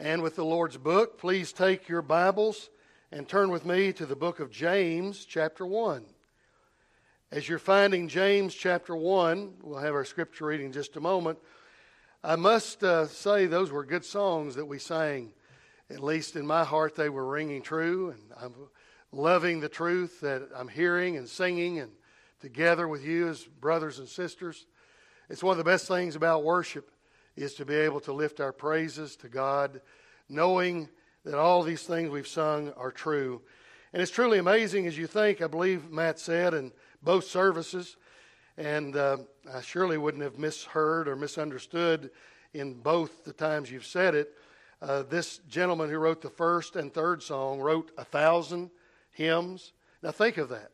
And with the Lord's book, please take your Bibles and turn with me to the book of James, chapter 1. As you're finding James chapter 1, we'll have our scripture reading in just a moment. I must say those were good songs that we sang. At least in my heart they were ringing true, and I'm loving the truth that I'm hearing and singing and together with you as brothers and sisters. It's one of the best things about worship is to be able to lift our praises to God, knowing that all these things we've sung are true. And it's truly amazing as you think, I believe Matt said in both services, and I surely wouldn't have misheard or misunderstood in both the times you've said it. This gentleman who wrote the first and third song wrote 1,000 hymns. Now think of that,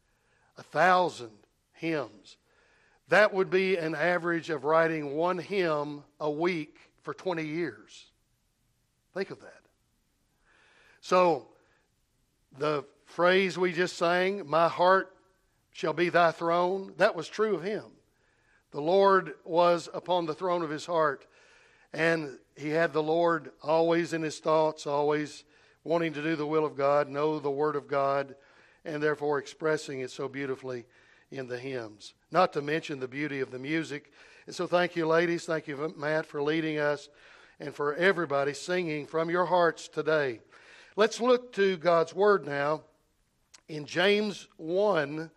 1,000 hymns. That would be an average of writing one hymn a week for 20 years. Think of that. So, the phrase we just sang, my heart shall be thy throne, that was true of him. The Lord was upon the throne of his heart, and he had the Lord always in his thoughts, always wanting to do the will of God, know the Word of God, and therefore expressing it so beautifully in the hymns. Not to mention the beauty of the music. And so thank you, ladies. Thank you, Matt, for leading us and for everybody singing from your hearts today. Let's look to God's Word now in James 1.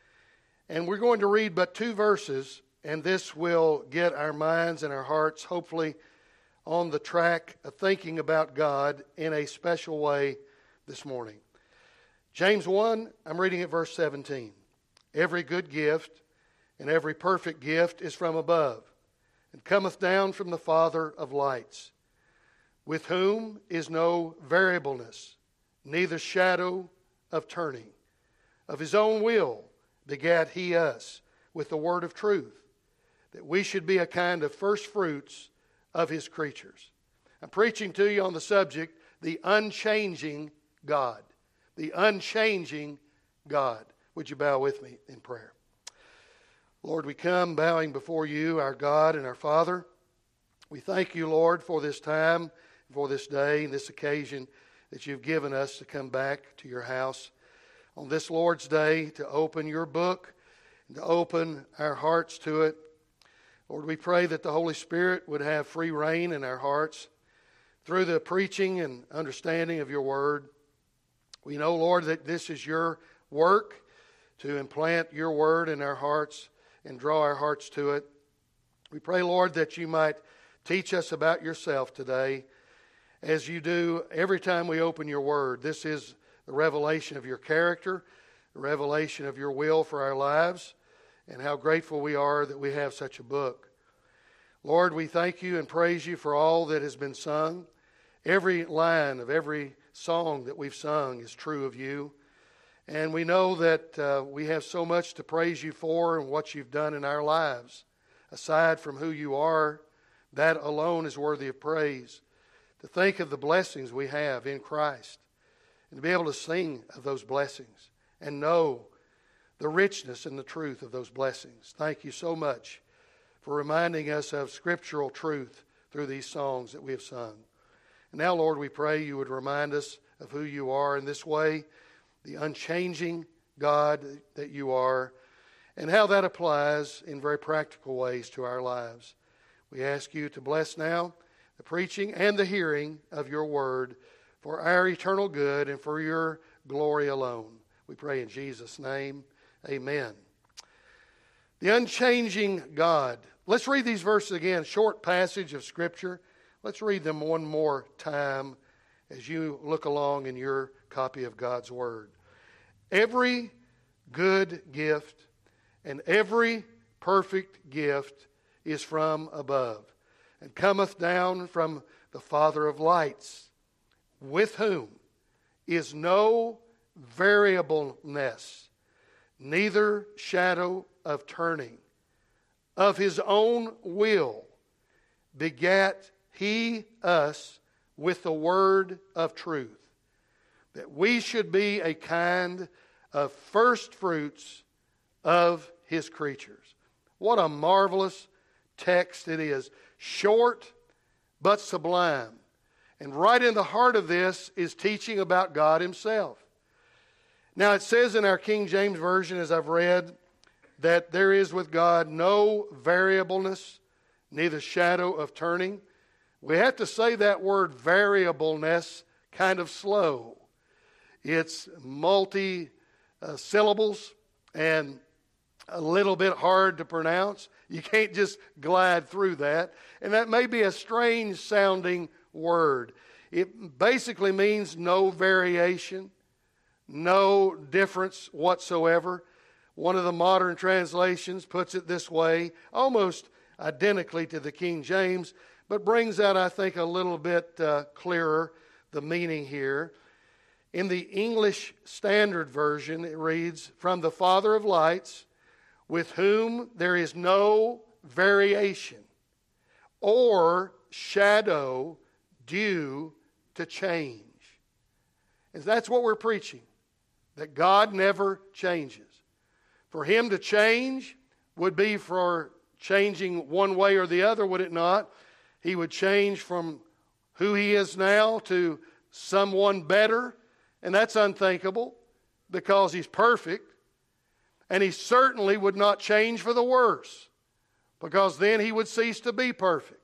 And we're going to read but 2 verses, and this will get our minds and our hearts hopefully on the track of thinking about God in a special way this morning. James 1, I'm reading at verse 17. Every good gift and every perfect gift is from above, and cometh down from the Father of lights, with whom is no variableness, neither shadow of turning. Of his own will begat he us with the word of truth, that we should be a kind of first fruits of his creatures. I'm preaching to you on the subject, the unchanging God. The unchanging God. Would you bow with me in prayer? Lord, we come bowing before you, our God and our Father. We thank you, Lord, for this time, for this day, and this occasion that you've given us to come back to your house on this Lord's Day to open your book and to open our hearts to it. Lord, we pray that the Holy Spirit would have free reign in our hearts through the preaching and understanding of your word. We know, Lord, that this is your work to implant your word in our hearts and draw our hearts to it. We pray, Lord, that you might teach us about yourself today as you do every time we open your word. This is the revelation of your character, the revelation of your will for our lives, and how grateful we are that we have such a book. Lord, we thank you and praise you for all that has been sung. Every line of every song that we've sung is true of you. And we know that we have so much to praise you for and what you've done in our lives. Aside from who you are, that alone is worthy of praise. To think of the blessings we have in Christ and to be able to sing of those blessings and know the richness and the truth of those blessings. Thank you so much for reminding us of scriptural truth through these songs that we have sung. And now, Lord, we pray you would remind us of who you are in this way, the unchanging God that you are, and how that applies in very practical ways to our lives. We ask you to bless now the preaching and the hearing of your word for our eternal good and for your glory alone. We pray in Jesus' name, amen. The unchanging God. Let's read these verses again, short passage of Scripture. Let's read them one more time as you look along in your copy of God's Word. Every good gift and every perfect gift is from above, and cometh down from the Father of lights, with whom is no variableness, neither shadow of turning. Of his own will begat he us with the word of truth, that we should be a kind of first fruits of his creatures. What a marvelous text it is. Short but sublime. And right in the heart of this is teaching about God himself. Now it says in our King James Version, as I've read, that there is with God no variableness, neither shadow of turning. We have to say that word variableness kind of slow. It's multi-syllables and a little bit hard to pronounce. You can't just glide through that. And that may be a strange sounding word. It basically means no variation, no difference whatsoever. One of the modern translations puts it this way, almost identically to the King James, but brings out, I think, a little bit clearer the meaning here. In the English Standard Version, it reads, "From the Father of lights, with whom there is no variation or shadow due to change." And that's what we're preaching, that God never changes. For him to change would be for changing one way or the other, would it not? He would change from who he is now to someone better, and that's unthinkable because he's perfect. And he certainly would not change for the worse, because then he would cease to be perfect.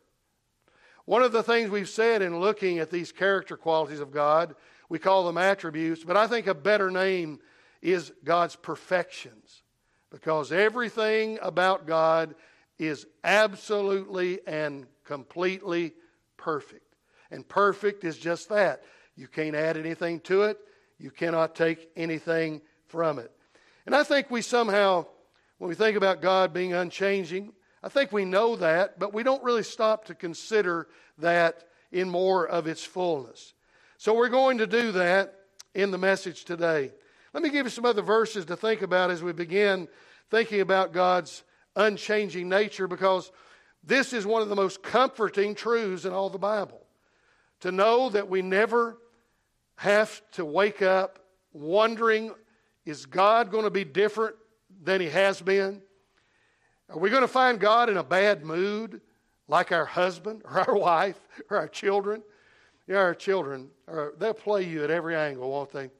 One of the things we've said in looking at these character qualities of God, we call them attributes, but I think a better name is God's perfections, because everything about God is absolutely and completely perfect. And perfect is just that. You can't add anything to it. You cannot take anything from it. And I think we somehow, when we think about God being unchanging, I think we know that, but we don't really stop to consider that in more of its fullness. So we're going to do that in the message today. Let me give you some other verses to think about as we begin thinking about God's unchanging nature, because this is one of the most comforting truths in all the Bible. To know that we never have to wake up wondering, is God going to be different than he has been? Are we going to find God in a bad mood like our husband or our wife or our children? You know, our children, they'll play you at every angle, won't they?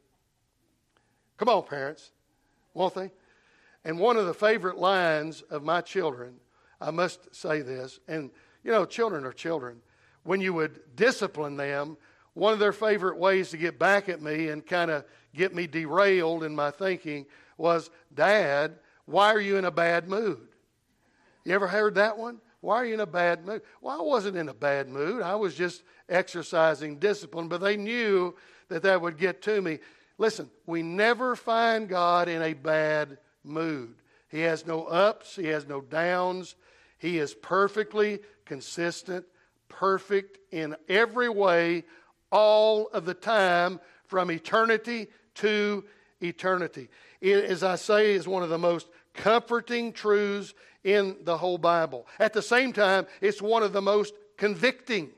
Come on, parents, won't they? And one of the favorite lines of my children, I must say this, and you know, children are children. When you would discipline them, one of their favorite ways to get back at me and kind of get me derailed in my thinking was, "Dad, why are you in a bad mood?" You ever heard that one? Why are you in a bad mood? Well, I wasn't in a bad mood. I was just exercising discipline, but they knew that that would get to me. Listen, we never find God in a bad mood. He has no ups. He has no downs. He is perfectly consistent, perfect in every way, all of the time, from eternity to eternity. It, as I say, is one of the most comforting truths in the whole Bible. At the same time, it's one of the most convicting.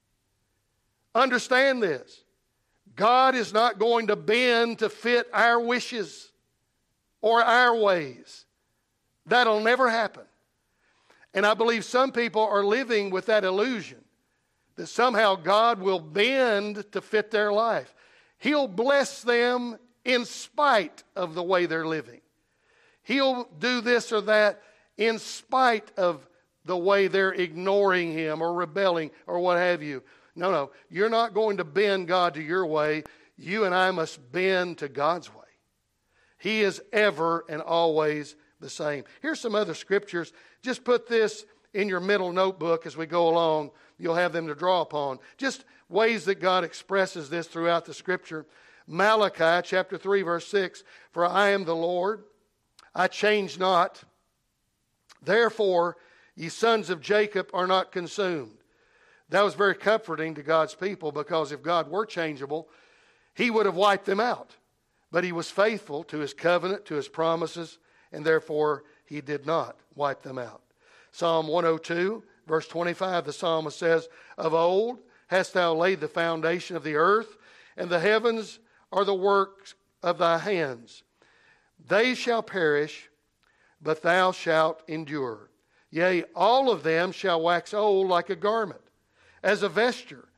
Understand this. God is not going to bend to fit our wishes or our ways. That'll never happen. And I believe some people are living with that illusion that somehow God will bend to fit their life. He'll bless them in spite of the way they're living. He'll do this or that in spite of the way they're ignoring him or rebelling or what have you. No, you're not going to bend God to your way. You and I must bend to God's way. He is ever and always the same. Here's some other scriptures. Just put this in your middle notebook as we go along. You'll have them to draw upon. Just ways that God expresses this throughout the scripture. Malachi chapter 3 verse 6, "For I am the Lord, I change not. Therefore, ye sons of Jacob are not consumed." That was very comforting to God's people, because if God were changeable, he would have wiped them out. But he was faithful to his covenant, to his promises, and therefore he did not wipe them out. Psalm 102, verse 25, the psalmist says, "Of old hast thou laid the foundation of the earth, and the heavens are the works of thy hands. They shall perish, but thou shalt endure. Yea, all of them shall wax old like a garment. As a vesture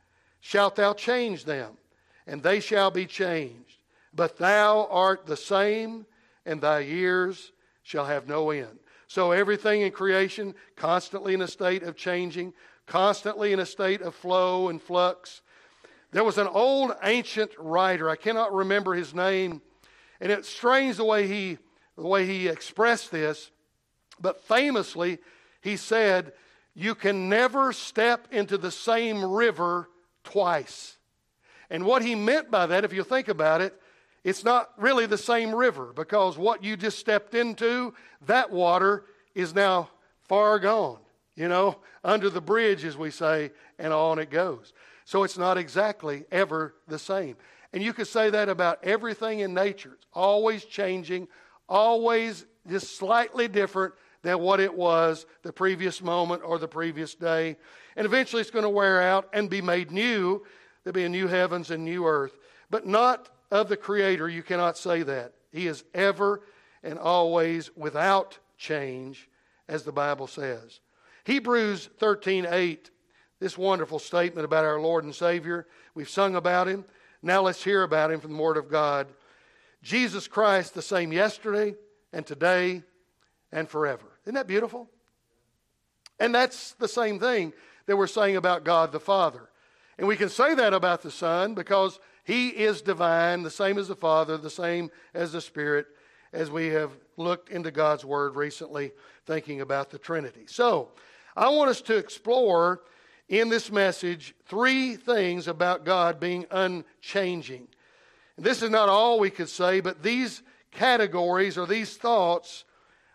shalt thou change them, and they shall be changed. But thou art the same, and thy years shall have no end. So everything in creation, constantly in a state of changing, constantly in a state of flow and flux. There was an old ancient writer, I cannot remember his name, and it's strange the way he expressed this, but famously he said, you can never step into the same river twice. And what he meant by that, if you think about it, it's not really the same river, because what you just stepped into, that water is now far gone, under the bridge, as we say, and on it goes. So it's not exactly ever the same. And you could say that about everything in nature. It's always changing, always just slightly different than what it was the previous moment or the previous day. And eventually it's going to wear out and be made new. There'll be a new heavens and new earth. But not of the Creator, you cannot say that. He is ever and always without change, as the Bible says. Hebrews 13:8, this wonderful statement about our Lord and Savior. We've sung about Him. Now let's hear about Him from the Word of God. Jesus Christ, the same yesterday and today and forever. Isn't that beautiful? And that's the same thing that we're saying about God the Father. And we can say that about the Son because He is divine, the same as the Father, the same as the Spirit, as we have looked into God's Word recently, thinking about the Trinity. So, I want us to explore in this message 3 things about God being unchanging. And this is not all we could say, but these categories or these thoughts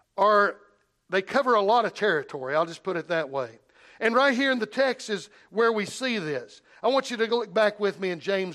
they cover a lot of territory. I'll just put it that way. And right here in the text is where we see this. I want you to look back with me in James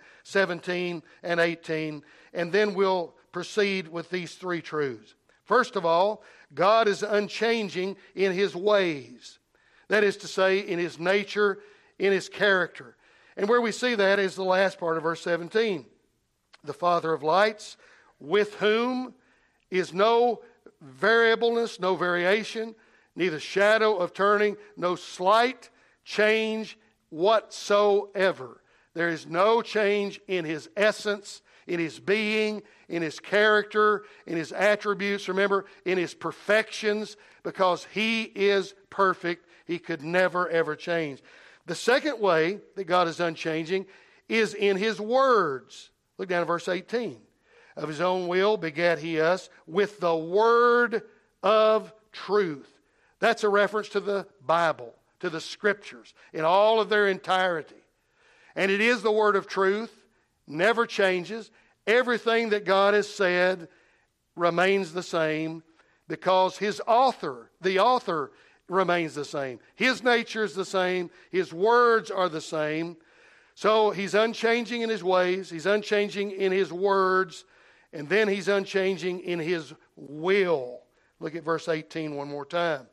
1:17 and 18, and then we'll proceed with these 3 truths. First of all, God is unchanging in His ways. That is to say, in His nature, in His character. And where we see that is the last part of verse 17. The Father of lights, with whom is no variableness, no variation, neither shadow of turning, no slight change whatsoever. There is no change in His essence, in His being, in His character, in His attributes, remember, in His perfections, because He is perfect. He could never, ever change. The second way that God is unchanging is in His words. Look down at verse 18. Of His own will begat He us with the word of truth. That's a reference to the Bible, to the Scriptures, in all of their entirety. And it is the word of truth, never changes. Everything that God has said remains the same because His author, the author, remains the same. His nature is the same. His words are the same. So He's unchanging in His ways. He's unchanging in His words. And then He's unchanging in His will. Look at verse 18 one more time.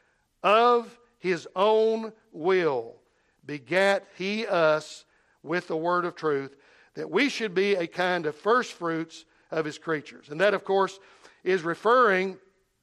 Of His own will begat He us with the word of truth, that we should be a kind of first fruits of His creatures. And that, of course, is referring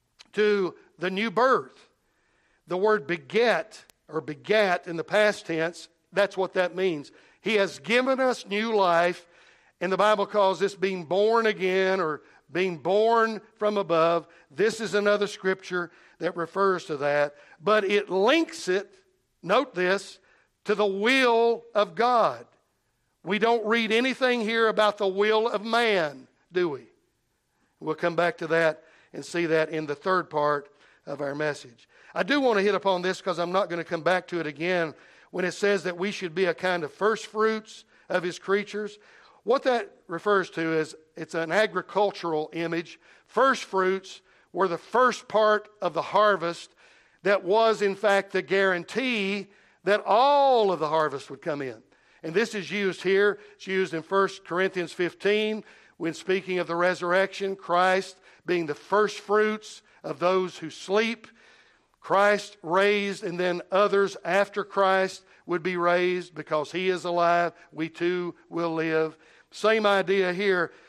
to the new birth. The word beget, or begat in the past tense, that's what that means. He has given us new life, and the Bible calls this being born again or being born from above. This is another scripture that refers to that. But it links it, note this, to the will of God. We don't read anything here about the will of man, do we? We'll come back to that and see that in the third part of our message. I do want to hit upon this because I'm not going to come back to it again when it says that we should be a kind of first fruits of His creatures. What that refers to is it's an agricultural image. First fruits were the first part of the harvest that was in fact the guarantee that all of the harvest would come in. And this is used here. It's used in 1 Corinthians 15 when speaking of the resurrection, Christ being the first fruits of those who sleep. Christ raised, and then others after Christ would be raised because He is alive. We too will live. Same idea here.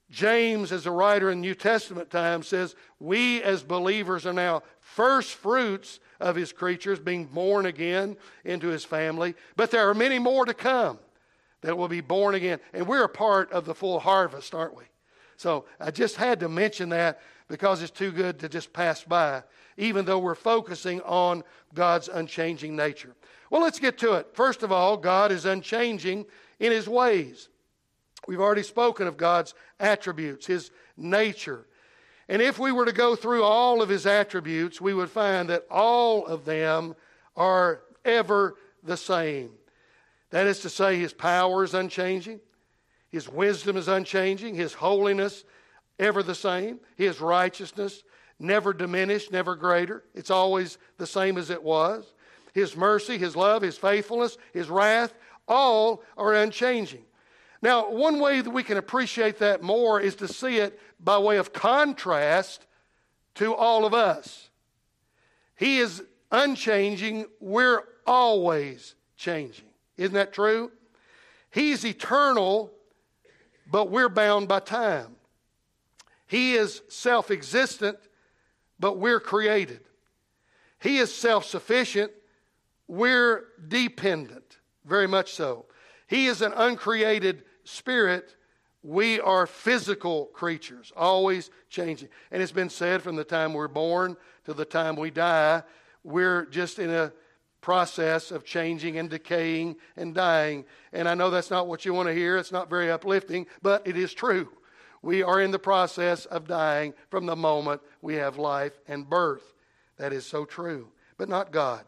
James, as a writer in New Testament times, says, we as believers are now first fruits of his creatures, being born again into his family. But there are many more to come that will be born again. And we're a part of the full harvest, aren't we? So I just had to mention that because it's too good to just pass by, even though we're focusing on God's unchanging nature. Well, let's get to it. First of all, God is unchanging in his ways. We've already spoken of God's attributes, his nature. And if we were to go through all of his attributes, we would find that all of them are ever the same. That is to say, his power is unchanging, his wisdom is unchanging, his holiness ever the same, his righteousness never diminished, never greater. It's always the same as it was. His mercy, his love, his faithfulness, his wrath, all are unchanging. Now, one way that we can appreciate that more is to see it by way of contrast to all of us. He is unchanging. We're always changing. Isn't that true? He's eternal, but we're bound by time. He is self-existent, but we're created. He is self-sufficient. We're dependent, very much so. He is an uncreated spirit. We are physical creatures, always changing. And it's been said from the time we're born to the time we die, we're just in a process of changing and decaying and dying. And I know that's not what you want to hear. It's not very uplifting, but it is true. We are in the process of dying from the moment we have life and birth. That is so true, but not God.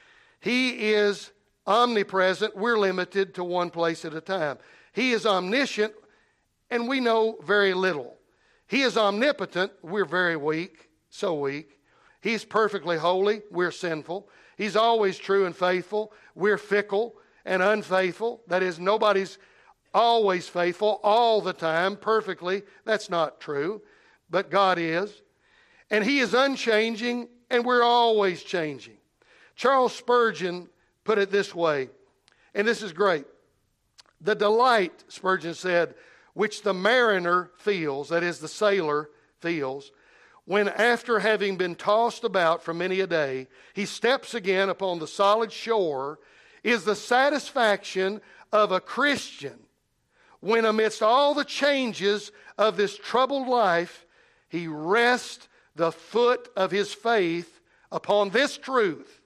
He is omnipresent. We're limited to one place at a time. He is omniscient, and we know very little. He is omnipotent. We're very weak, so weak. He's perfectly holy. We're sinful. He's always true and faithful. We're fickle and unfaithful. That is, nobody's always faithful all the time, perfectly. That's not true, but God is. And he is unchanging, and we're always changing. Charles Spurgeon put it this way, and this is great. The delight, Spurgeon said, which the mariner feels, that is the sailor feels, when after having been tossed about for many a day, he steps again upon the solid shore, is the satisfaction of a Christian when amidst all the changes of this troubled life, he rests the foot of his faith upon this truth: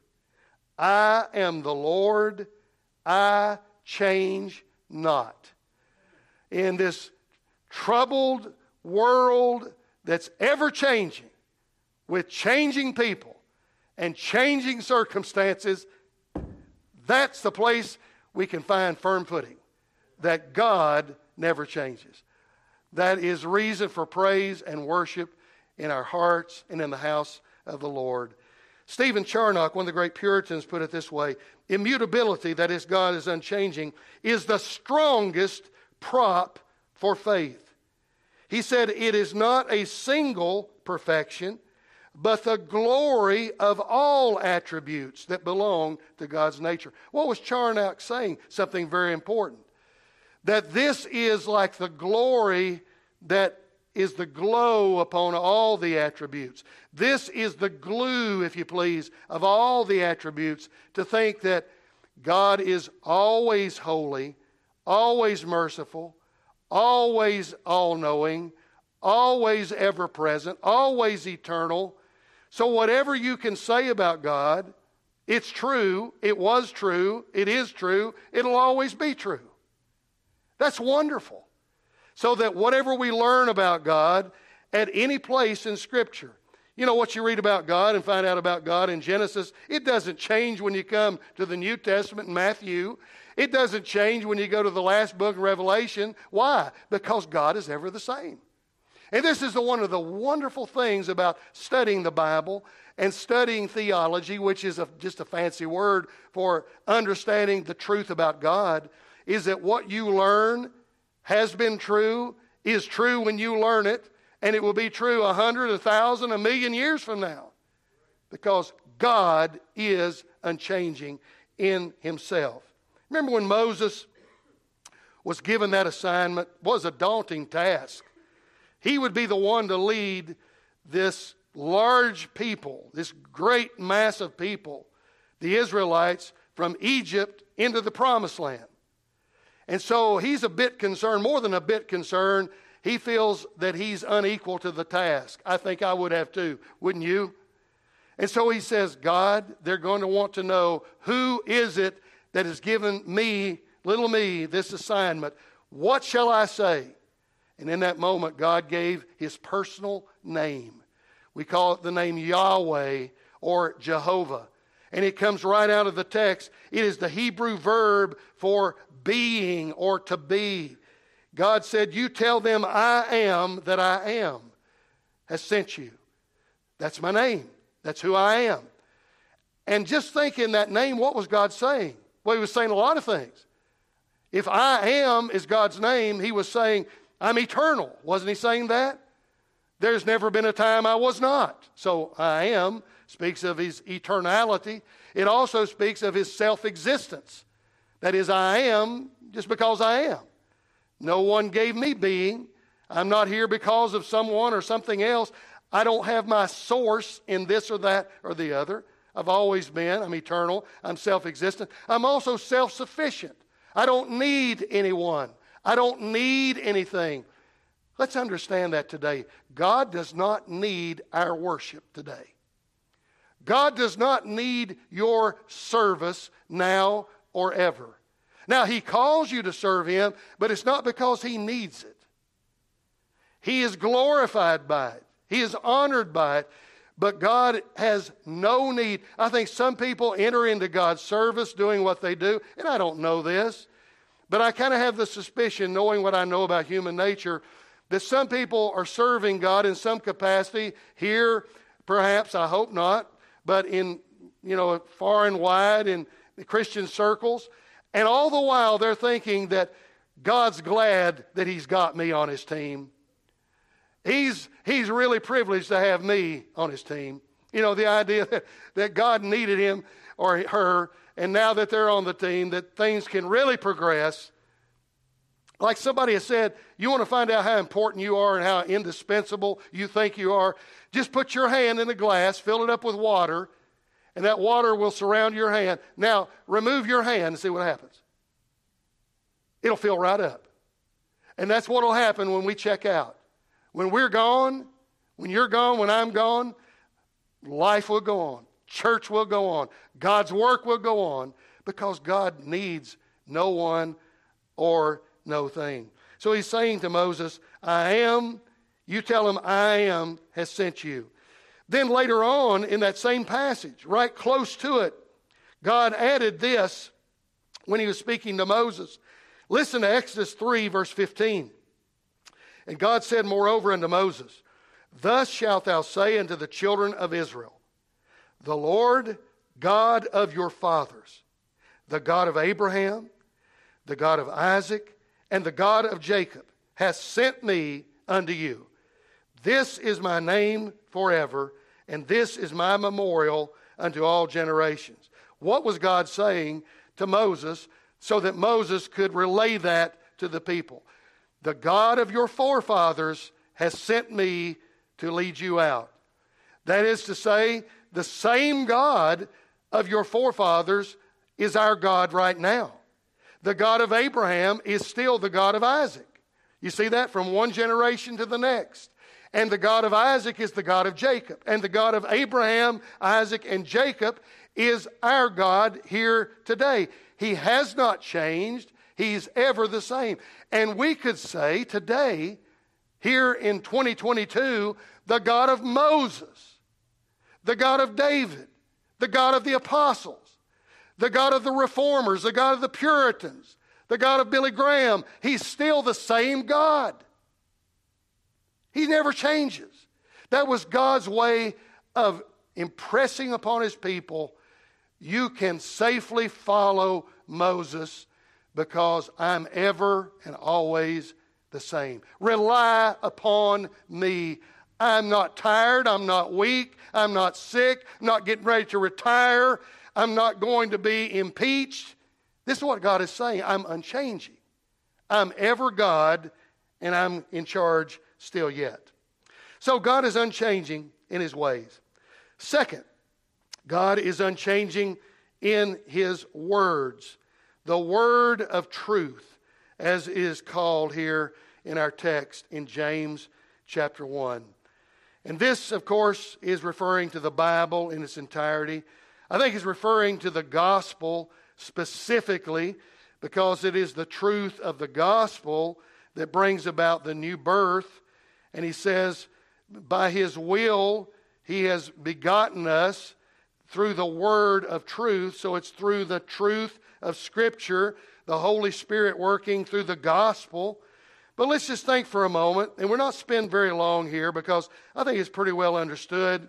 I am the Lord, I change not. In this troubled world that's ever changing, with changing people and changing circumstances, that's the place we can find firm footing, that God never changes. That is reason for praise and worship in our hearts and in the house of the Lord. Stephen Charnock, one of the great Puritans, put it this way: immutability, that is, God is unchanging, is the strongest prop for faith. He said it is not a single perfection, but the glory of all attributes that belong to God's nature. What was Charnock saying? Something very important. That this is like the glory that is the glow upon all the attributes. This is the glue, if you please, of all the attributes, to think that God is always holy, always merciful, always all-knowing, always ever-present, always eternal. So whatever you can say about God, it's true, it was true, it is true, it'll always be true. That's wonderful. So that whatever we learn about God at any place in Scripture, you know, what you read about God and find out about God in Genesis, it doesn't change when you come to the New Testament in Matthew. It doesn't change when you go to the last book of Revelation. Why? Because God is ever the same. And this is one of the wonderful things about studying the Bible and studying theology, which is just a fancy word for understanding the truth about God, is that what you learn has been true, is true when you learn it, and it will be true 100, 1,000, 1,000,000 years from now. Because God is unchanging in himself. Remember when Moses was given that assignment? It was a daunting task. he would be the one to lead this large people, this great mass of people, the Israelites, from Egypt into the Promised Land. And so he's a bit concerned, more than a bit concerned. He feels that he's unequal to the task. I think I would have too, wouldn't you? And so he says, God, they're going to want to know, who is it that has given me, little me, this assignment? What shall I say? And in that moment, God gave his personal name. We call it the name Yahweh or Jehovah. And it comes right out of the text. It is the Hebrew verb for being or to be. God said, you tell them I am that I am has sent you. That's my name. That's who I am. And just think in that name, what was God saying? Well, he was saying a lot of things. If I am is God's name, he was saying, I'm eternal. Wasn't he saying that? There's never been a time I was not. So I am speaks of his eternality. It also speaks of his self-existence. That is, I am just because I am. No one gave me being. I'm not here because of someone or something else. I don't have my source in this or that or the other. I've always been. I'm eternal. I'm self-existent. I'm also self-sufficient. I don't need anyone. I don't need anything. Let's understand that today. God does not need our worship today. God does not need your service now or ever. Now, he calls you to serve him, but it's not because he needs it. He is glorified by it. He is honored by it, but God has no need. I think some people enter into God's service doing what they do, and I don't know this, but I kind of have the suspicion, knowing what I know about human nature, that some people are serving God in some capacity here, perhaps, I hope not, but in, far and wide in the Christian circles. And all the while they're thinking that God's glad that he's got me on his team. He's really privileged to have me on his team. The idea that God needed him or her, and now that they're on the team, that things can really progress. Like somebody has said, you want to find out how important you are and how indispensable you think you are, just put your hand in a glass, fill it up with water, and that water will surround your hand. Now, remove your hand and see what happens. It'll fill right up. And that's what will happen when we check out. When we're gone, when you're gone, when I'm gone, life will go on. Church will go on. God's work will go on because God needs no one or no thing. So he's saying to Moses, I am, you tell him I am has sent you. Then later on in that same passage, right close to it, God added this when he was speaking to Moses. Listen to Exodus 3, verse 15. And God said moreover unto Moses, thus shalt thou say unto the children of Israel, the Lord God of your fathers, the God of Abraham, the God of Isaac, and the God of Jacob, hath sent me unto you. This is my name forever, and this is my memorial unto all generations. What was God saying to Moses so that Moses could relay that to the people? The God of your forefathers has sent me to lead you out. That is to say, the same God of your forefathers is our God right now. The God of Abraham is still the God of Isaac. You see that from one generation to the next. And the God of Isaac is the God of Jacob. And the God of Abraham, Isaac, and Jacob is our God here today. He has not changed. He's ever the same. And we could say today, here in 2022, the God of Moses, the God of David, the God of the apostles, the God of the reformers, the God of the Puritans, the God of Billy Graham, he's still the same God. He never changes. That was God's way of impressing upon his people, you can safely follow Moses because I'm ever and always the same. Rely upon me. I'm not tired. I'm not weak. I'm not sick. I'm not getting ready to retire. I'm not going to be impeached. This is what God is saying. I'm unchanging. I'm ever God, and I'm in charge still yet. So God is unchanging in his ways. Second, God is unchanging in his words. The word of truth, as is called here in our text in James chapter 1. And this, of course, is referring to the Bible in its entirety. I think it's referring to the gospel specifically because it is the truth of the gospel that brings about the new birth. And he says, by his will, he has begotten us through the word of truth. So it's through the truth of Scripture, the Holy Spirit working through the gospel. But let's just think for a moment, and we're not spend very long here because I think it's pretty well understood.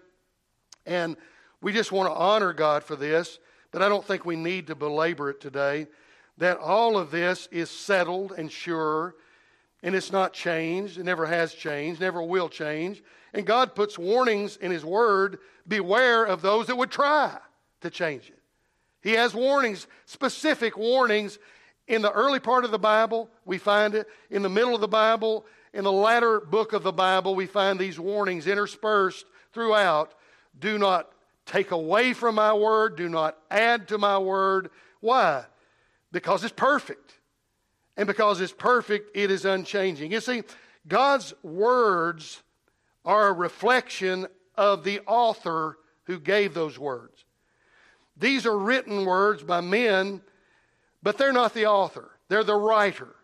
And we just want to honor God for this, but I don't think we need to belabor it today, that all of this is settled and sure, and it's not changed. It never has changed, never will change. And God puts warnings in his word, beware of those that would try to change it. He has warnings, specific warnings. In the early part of the Bible, we find it. In the middle of the Bible, in the latter book of the Bible, we find these warnings interspersed throughout. Do not take away from my word. Do not add to my word. Why? Because it's perfect. And because it's perfect, it is unchanging. You see, God's words are a reflection of the author who gave those words. These are written words by men, but they're not the author. They're the writer.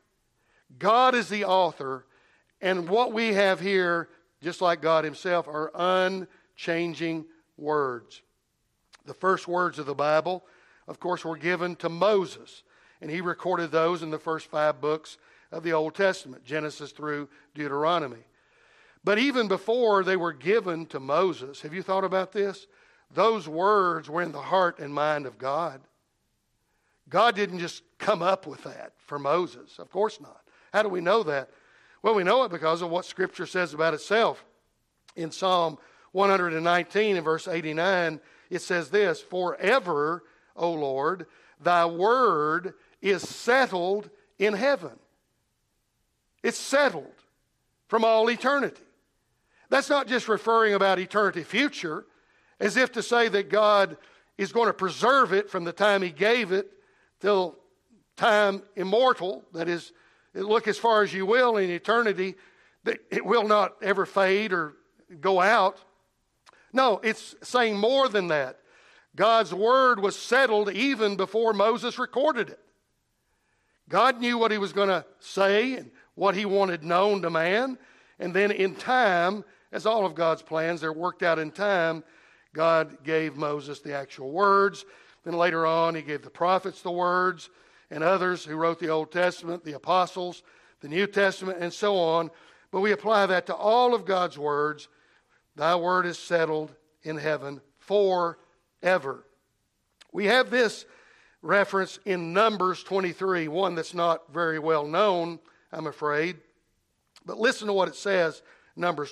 God is the author, and what we have here, just like God himself, are unchanging words. The first words of the Bible, of course, were given to Moses, and he recorded those in the first 5 books of the Old Testament, Genesis through Deuteronomy. But even before they were given to Moses, have you thought about this? Those words were in the heart and mind of God. God didn't just come up with that for Moses. Of course not. How do we know that? Well, we know it because of what Scripture says about itself. In Psalm 119 and verse 89, it says this, forever, O Lord, thy word is settled in heaven. It's settled from all eternity. That's not just referring about eternity future, as if to say that God is going to preserve it from the time he gave it till time immortal, that is, look as far as you will in eternity, that it will not ever fade or go out. No, it's saying more than that. God's word was settled even before Moses recorded it. God knew what he was going to say and what he wanted known to man. And then in time, as all of God's plans, they're worked out in time, God gave Moses the actual words. Then later on, he gave the prophets the words, and others who wrote the Old Testament, the apostles, the New Testament, and so on. But we apply that to all of God's words. Thy word is settled in heaven forever. We have this reference in Numbers 23, one that's not very well known, I'm afraid. But listen to what it says, Numbers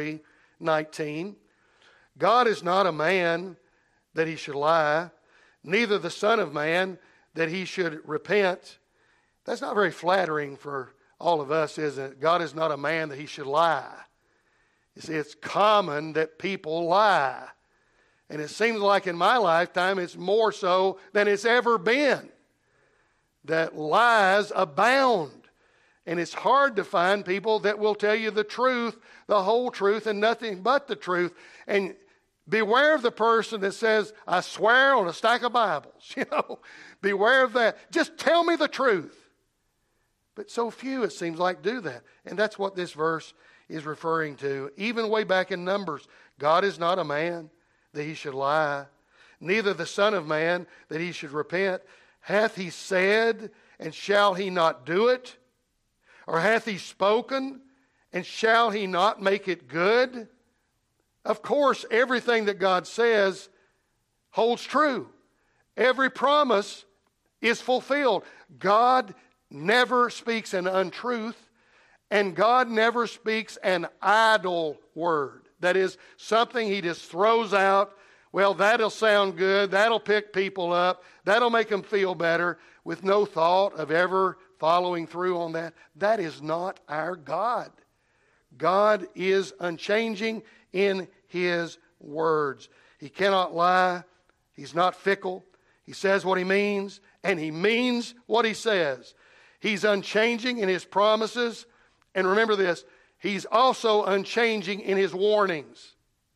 23:19. God is not a man that he should lie, neither the Son of Man that he should repent. That's not very flattering for all of us, is it? God is not a man that he should lie. You see, it's common that people lie. And it seems like in my lifetime it's more so than it's ever been, that lies abound. And it's hard to find people that will tell you the truth, the whole truth, and nothing but the truth. And beware of the person that says, I swear on a stack of Bibles. Beware of that. Just tell me the truth. But so few, it seems like, do that. And that's what this verse is referring to. Even way back in Numbers, God is not a man that he should lie, neither the Son of Man that he should repent. Hath he said, and shall he not do it? Or hath he spoken, and shall he not make it good? Of course, everything that God says holds true. Every promise is fulfilled. God never speaks an untruth, and God never speaks an idle word. That is, something he just throws out. Well, that'll sound good. That'll pick people up. That'll make them feel better, with no thought of ever following through on that. That is not our God. God is unchanging in His words. He cannot lie. He's not fickle. He says what He means, and He means what He says. He's unchanging in His promises. And remember this, He's also unchanging in His warnings.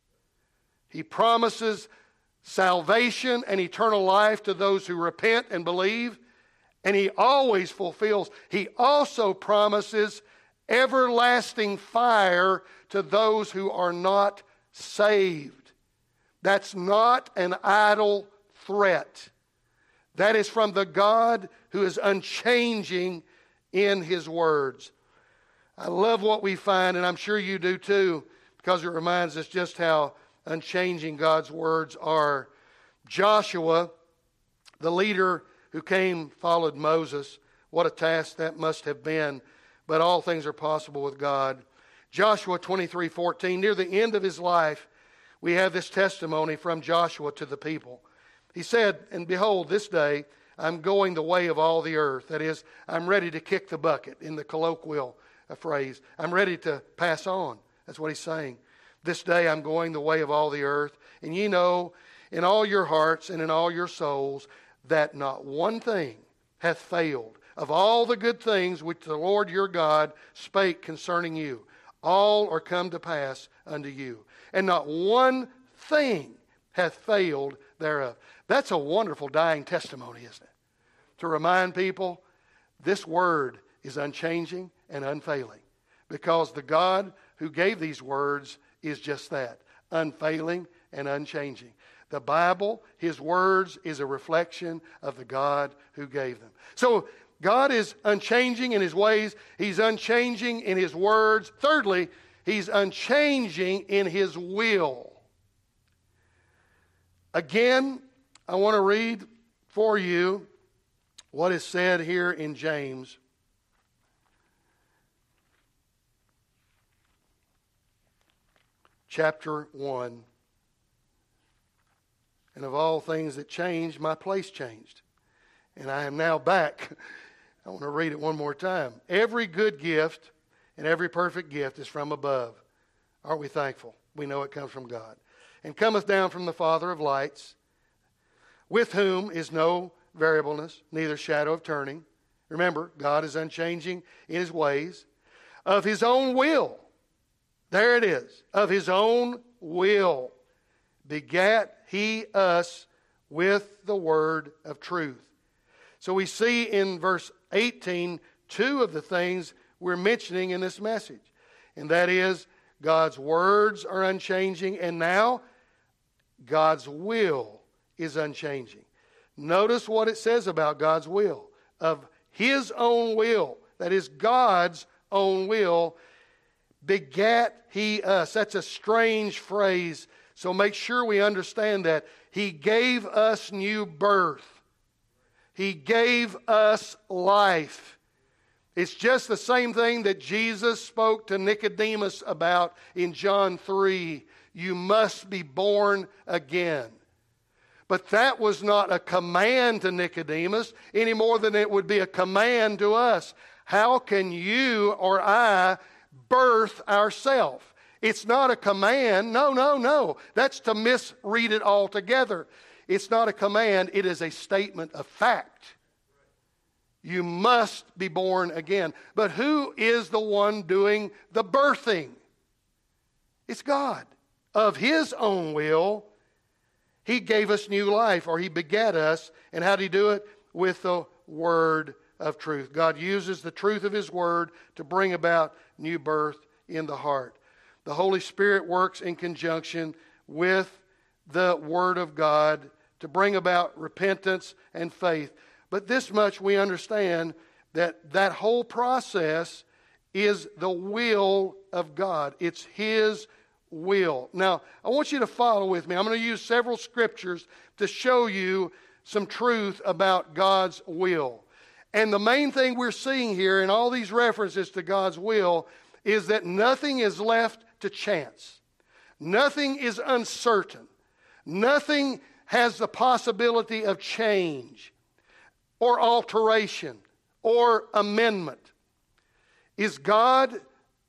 He promises salvation and eternal life to those who repent and believe, and He always fulfills. He also promises everlasting fire to those who are not saved. That's not an idle threat. That is from the God who is unchanging in His words. I love what we find, and I'm sure you do too, because it reminds us just how unchanging God's words are. Joshua, the leader who followed Moses, what a task that must have been, but all things are possible with God. Joshua 23:14, near the end of his life, we have this testimony from Joshua to the people. He said, and behold, this day I'm going the way of all the earth. That is, I'm ready to kick the bucket, in the colloquial phrase. I'm ready to pass on. That's what he's saying. This day I'm going the way of all the earth. And ye know in all your hearts and in all your souls that not one thing hath failed of all the good things which the Lord your God spake concerning you. All are come to pass unto you. And not one thing hath failed thereof. That's a wonderful dying testimony, isn't it? To remind people this word is unchanging and unfailing, because the God who gave these words is just that, unfailing and unchanging. The Bible, His words, is a reflection of the God who gave them. So God is unchanging in His ways. He's unchanging in His words. Thirdly, He's unchanging in His will. Again, I want to read for you what is said here in James. Chapter 1. And of all things that changed, my place changed. And I am now back. I want to read it one more time. Every good gift and every perfect gift is from above. Aren't we thankful? We know it comes from God. And cometh down from the Father of lights, with whom is no variableness, neither shadow of turning. Remember, God is unchanging in His ways. Of His own will. There it is. Of His own will begat He us with the word of truth. So we see in verse 18 two of the things we're mentioning in this message. And that is, God's words are unchanging, and now God's will is unchanging. Notice what it says about God's will. Of His own will, that is God's own will, begat He us. That's a strange phrase, so make sure we understand that. He gave us new birth. He gave us life. It's just the same thing that Jesus spoke to Nicodemus about in John 3. You must be born again. But that was not a command to Nicodemus any more than it would be a command to us. How can you or I birth ourselves? It's not a command. No. That's to misread it altogether. It's not a command. It is a statement of fact. You must be born again. But who is the one doing the birthing? It's God. Of His own will, He gave us new life, or He begat us. And how did He do it? With the word of truth. God uses the truth of His word to bring about new birth in the heart. The Holy Spirit works in conjunction with the Word of God to bring about repentance and faith. But this much we understand, that whole process is the will of God. It's His will. Now, I want you to follow with me. I'm going to use several scriptures to show you some truth about God's will. And the main thing we're seeing here in all these references to God's will is that nothing is left to chance. Nothing is uncertain. Nothing has the possibility of change or alteration or amendment. Is God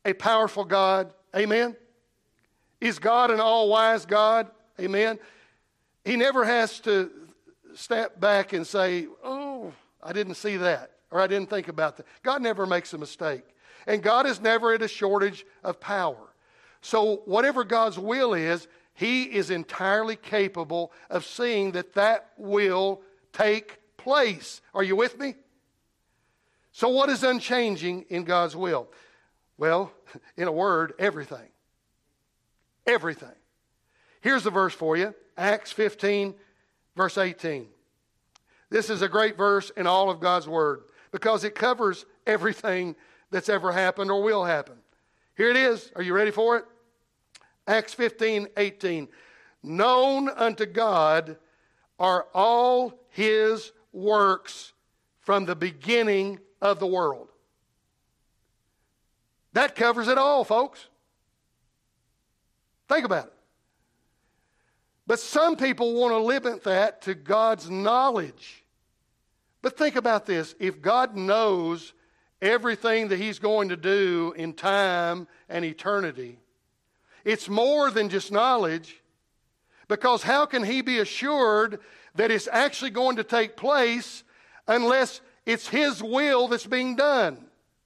a powerful God? Amen. Is God an all-wise God? Amen. He never has to step back and say, oh, I didn't see that, or I didn't think about that. God never makes a mistake. And God is never at a shortage of power. So whatever God's will is, He is entirely capable of seeing that that will take place. Are you with me? So what is unchanging in God's will? Well, in a word, everything. Everything. Here's the verse for you. Acts 15, verse 18. This is a great verse in all of God's Word because it covers everything that's ever happened or will happen. Here it is. Are you ready for it? Acts 15, 18. Known unto God are all His works from the beginning of the world. That covers it all, folks. Think about it. But some people want to limit that to God's knowledge. But think about this. If God knows everything that He's going to do in time and eternity, it's more than just knowledge, because how can He be assured that it's actually going to take place unless it's His will that's being done?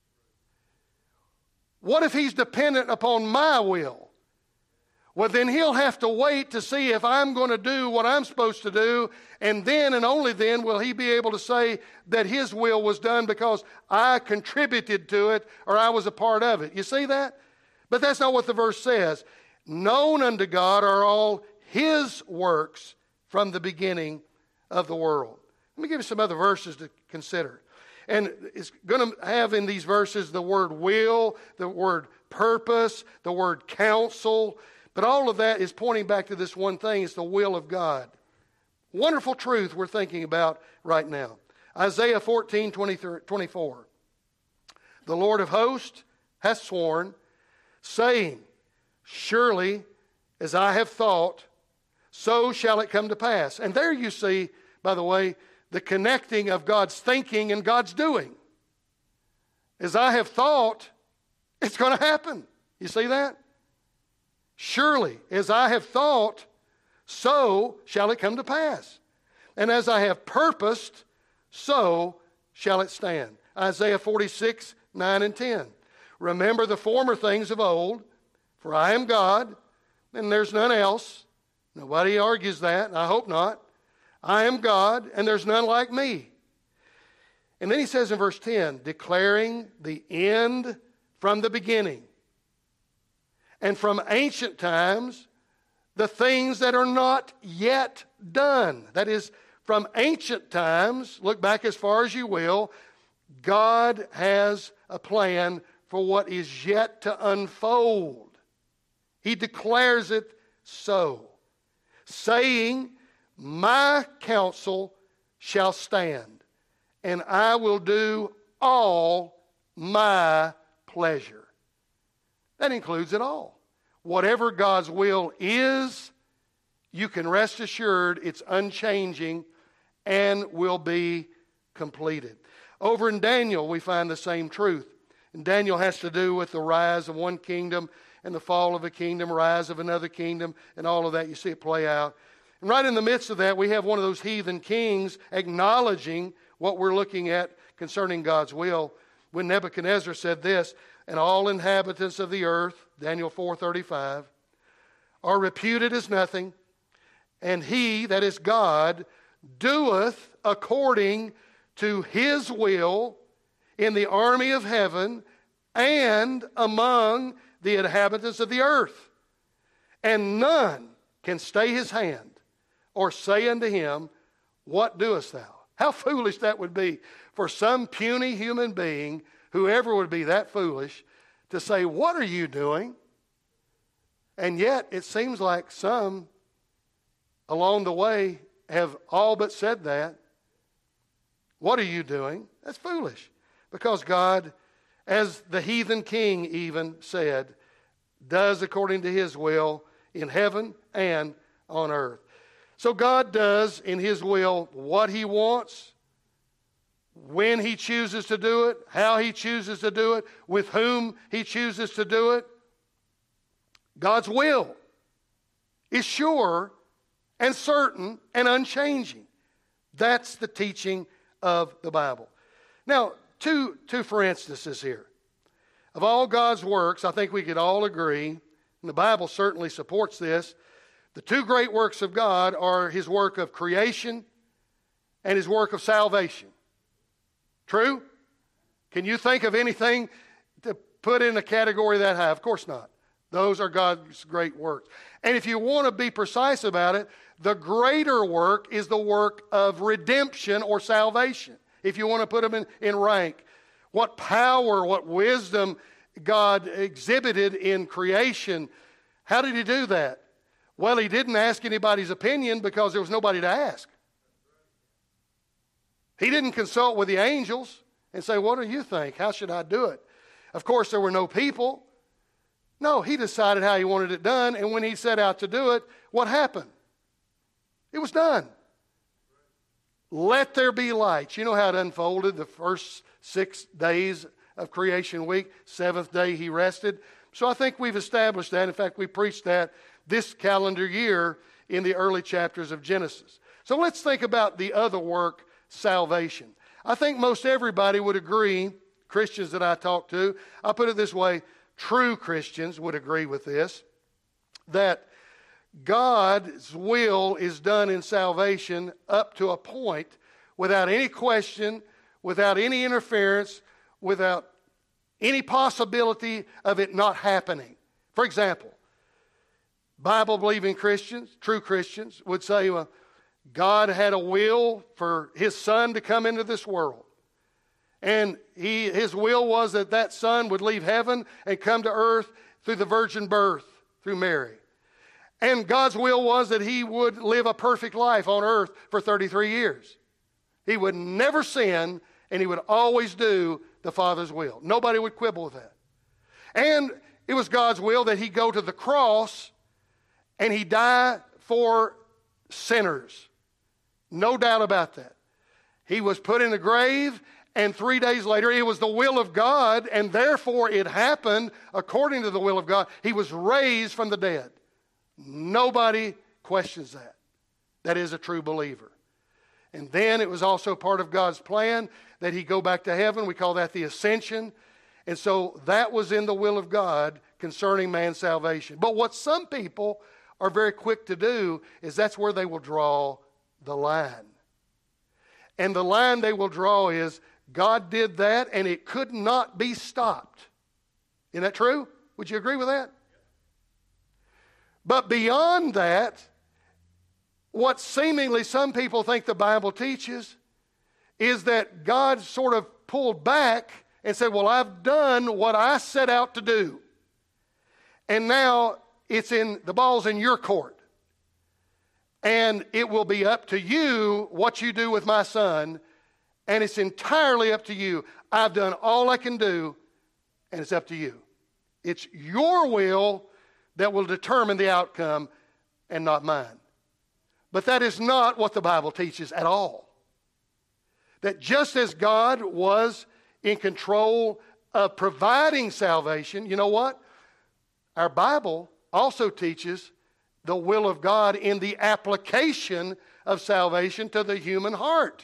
What if He's dependent upon my will? Well, then He'll have to wait to see if I'm going to do what I'm supposed to do, and then and only then will He be able to say that His will was done because I contributed to it or I was a part of it. You see that? But that's not what the verse says. Known unto God are all His works from the beginning of the world. Let me give you some other verses to consider. And it's going to have in these verses the word will, the word purpose, the word counsel. But all of that is pointing back to this one thing. It's the will of God. Wonderful truth we're thinking about right now. Isaiah 14, 24. The Lord of hosts hath sworn, saying, surely as I have thought, so shall it come to pass. And there you see, by the way, the connecting of God's thinking and God's doing. As I have thought, it's going to happen. You see that? Surely, as I have thought, so shall it come to pass. And as I have purposed, so shall it stand. Isaiah 46, 9 and 10. Remember the former things of old, for I am God, and there's none else. Nobody argues that, and I hope not. I am God, and there's none like me. And then he says in verse 10, declaring the end from the beginning, and from ancient times, the things that are not yet done. That is, from ancient times, look back as far as you will, God has a plan for what is yet to unfold. He declares it so, saying, my counsel shall stand, and I will do all my pleasure. That includes it all. Whatever God's will is, you can rest assured it's unchanging and will be completed. Over in Daniel, we find the same truth. And Daniel has to do with the rise of one kingdom and the fall of a kingdom, rise of another kingdom, and all of that. You see it play out. And right in the midst of that, we have one of those heathen kings acknowledging what we're looking at concerning God's will. When Nebuchadnezzar said this, and all inhabitants of the earth, Daniel 4:35, are reputed as nothing, and He, that is God, doeth according to His will in the army of heaven and among the inhabitants of the earth. And none can stay His hand or say unto Him, what doest thou? How foolish that would be for some puny human being, whoever would be that foolish, to say, what are you doing? And yet it seems like some along the way have all but said that. What are you doing? That's foolish. Because God, as the heathen king even said, does according to His will in heaven and on earth. So God does in His will what He wants, when He chooses to do it, how He chooses to do it, with whom He chooses to do it. God's will is sure and certain and unchanging. That's the teaching of the Bible. Now, two for instances here. Of all God's works, I think we could all agree, and the Bible certainly supports this, the two great works of God are His work of creation and His work of salvation. True? Can you think of anything to put in a category that high? Of course not. Those are God's great works. And if you want to be precise about it, the greater work is the work of redemption or salvation. If you want to put them in rank. What power, what wisdom God exhibited in creation. How did He do that? Well, He didn't ask anybody's opinion because there was nobody to ask. He didn't consult with the angels and say, what do you think? How should I do it? Of course, there were no people. No, He decided how He wanted it done, and when He set out to do it, what happened? It was done. Let there be light. You know how it unfolded the first 6 days of creation week. 7th day He rested. So I think we've established that. In fact, we preached that this calendar year in the early chapters of Genesis. So let's think about the other work, salvation. I think most everybody would agree, Christians that I talk to, I'll put it this way, true Christians would agree with this, that God's will is done in salvation up to a point without any question, without any interference, without any possibility of it not happening. For example, Bible-believing Christians, true Christians, would say, well, God had a will for His Son to come into this world. And His will was that that Son would leave heaven and come to earth through the virgin birth, through Mary. And God's will was that He would live a perfect life on earth for 33 years. He would never sin, and He would always do the Father's will. Nobody would quibble with that. And it was God's will that He go to the cross and He die for sinners. No doubt about that. He was put in the grave, and 3 days later, it was the will of God, and therefore it happened according to the will of God. He was raised from the dead. Nobody questions that. That is a true believer. And then it was also part of God's plan that He go back to heaven. We call that the ascension. And so that was in the will of God concerning man's salvation. But what some people are very quick to do is that's where they will draw the line. And the line they will draw is God did that and it could not be stopped. Isn't that true? Would you agree with that? But beyond that, what seemingly some people think the Bible teaches is that God sort of pulled back and said, well, I've done what I set out to do. And now the ball's in your court. And it will be up to you what you do with my son. And it's entirely up to you. I've done all I can do, and it's up to you. It's your will that will determine the outcome and not mine. But that is not what the Bible teaches at all. That just as God was in control of providing salvation, you know what? Our Bible also teaches the will of God in the application of salvation to the human heart.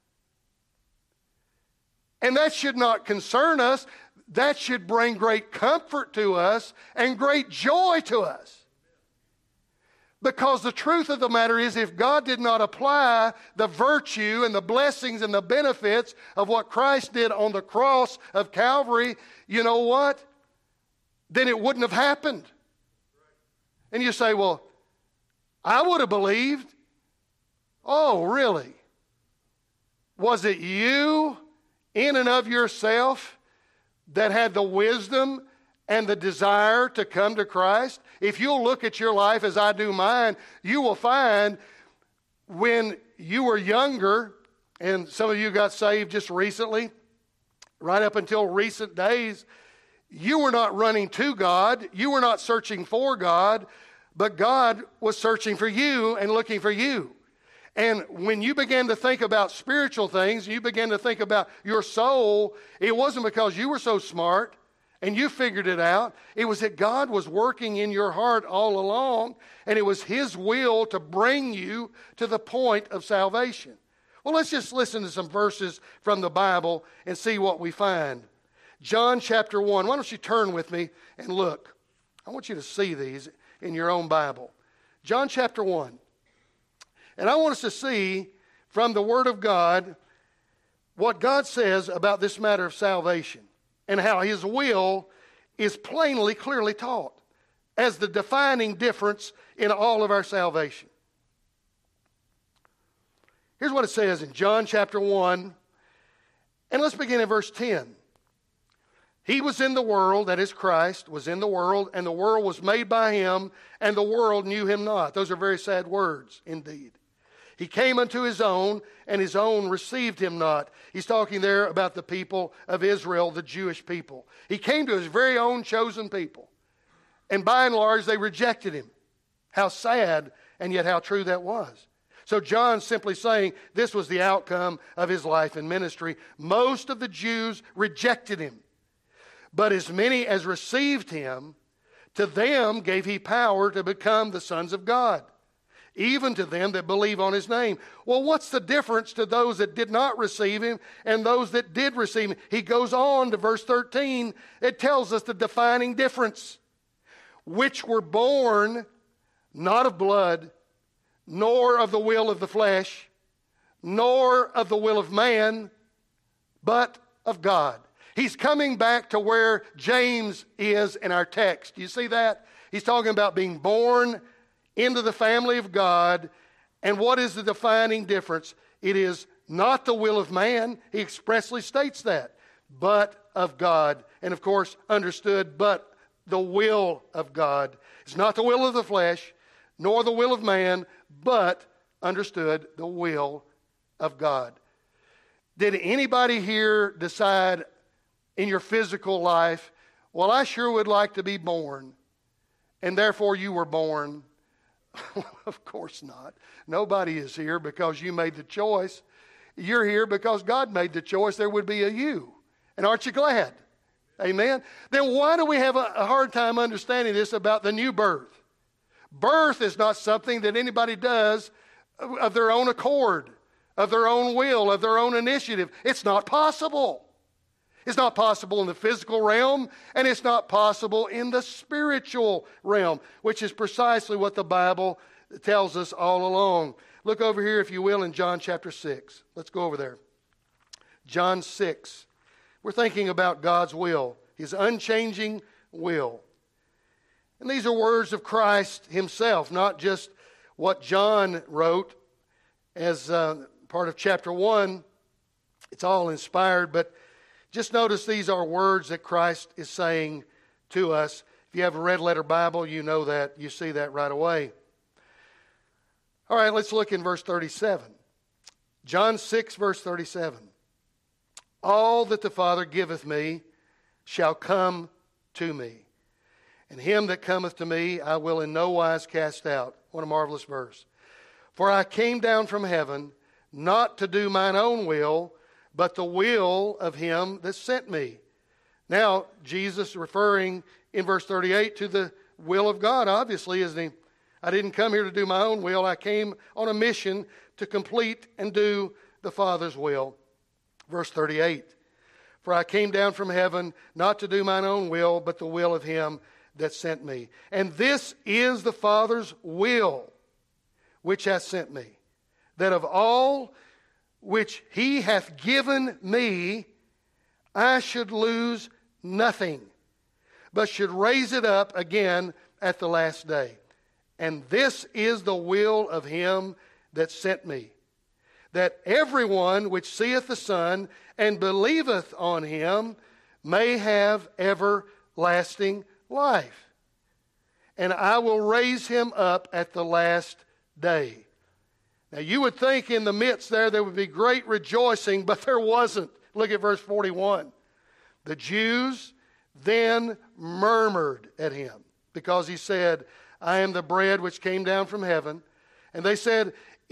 And that should not concern us. That should bring great comfort to us and great joy to us. Because the truth of the matter is, if God did not apply the virtue and the blessings and the benefits of what Christ did on the cross of Calvary, you know what? Then it wouldn't have happened. And you say, well, I would have believed. Oh, really? Was it you in and of yourself that had the wisdom and the desire to come to Christ? If you'll look at your life as I do mine, you will find when you were younger, and some of you got saved just recently, right up until recent days, you were not running to God, you were not searching for God, but God was searching for you and looking for you. And when you began to think about spiritual things, you began to think about your soul, it wasn't because you were so smart and you figured it out. It was that God was working in your heart all along, and it was His will to bring you to the point of salvation. Well, let's just listen to some verses from the Bible and see what we find. John chapter 1. Why don't you turn with me and look? I want you to see these in your own Bible. John chapter 1. And I want us to see from the Word of God what God says about this matter of salvation and how His will is plainly, clearly taught as the defining difference in all of our salvation. Here's what it says in John chapter 1, and let's begin in verse 10. He was in the world, that is Christ, was in the world, and the world was made by Him, and the world knew Him not. Those are very sad words indeed. He came unto His own, and His own received Him not. He's talking there about the people of Israel, the Jewish people. He came to His very own chosen people, and by and large they rejected Him. How sad, and yet how true that was. So John's simply saying this was the outcome of His life and ministry. Most of the Jews rejected Him. But as many as received Him, to them gave He power to become the sons of God, even to them that believe on His name. Well, what's the difference to those that did not receive Him and those that did receive Him? He goes on to verse 13. It tells us the defining difference. Which were born not of blood, nor of the will of the flesh, nor of the will of man, but of God. He's coming back to where James is in our text. You see that? He's talking about being born into the family of God. And what is the defining difference? It is not the will of man. He expressly states that. But of God. And of course, understood, but the will of God. It's not the will of the flesh, nor the will of man, but understood the will of God. Did anybody here decide in your physical life, well, I sure would like to be born, and therefore you were born? Of course not. Nobody is here because you made the choice. You're here because God made the choice there would be a you. And aren't you glad? Amen? Then why do we have a hard time understanding this about the new birth? Birth is not something that anybody does of their own accord, of their own will, of their own initiative. It's not possible. It's not possible in the physical realm, and it's not possible in the spiritual realm, which is precisely what the Bible tells us all along. Look over here, if you will, in John chapter 6. Let's go over there. John 6. We're thinking about God's will, His unchanging will. And these are words of Christ Himself, not just what John wrote as part of chapter 1. It's all inspired, but just notice these are words that Christ is saying to us. If you have a red letter Bible, you know that. You see that right away. All right, let's look in verse 37. John 6, verse 37. All that the Father giveth me shall come to me. And him that cometh to me I will in no wise cast out. What a marvelous verse. For I came down from heaven not to do mine own will, but the will of Him that sent me. Now, Jesus referring in verse 38 to the will of God, obviously, isn't He? I didn't come here to do my own will. I came on a mission to complete and do the Father's will. Verse 38. For I came down from heaven not to do mine own will, but the will of Him that sent me. And this is the Father's will, which hath sent me, that of all which He hath given me, I should lose nothing, but should raise it up again at the last day. And this is the will of Him that sent me, that everyone which seeth the Son and believeth on Him may have everlasting life. And I will raise him up at the last day. Now you would think in the midst there would be great rejoicing, but there wasn't. Look at verse 41. The Jews then murmured at Him, because He said, I am the bread which came down from heaven. And they said,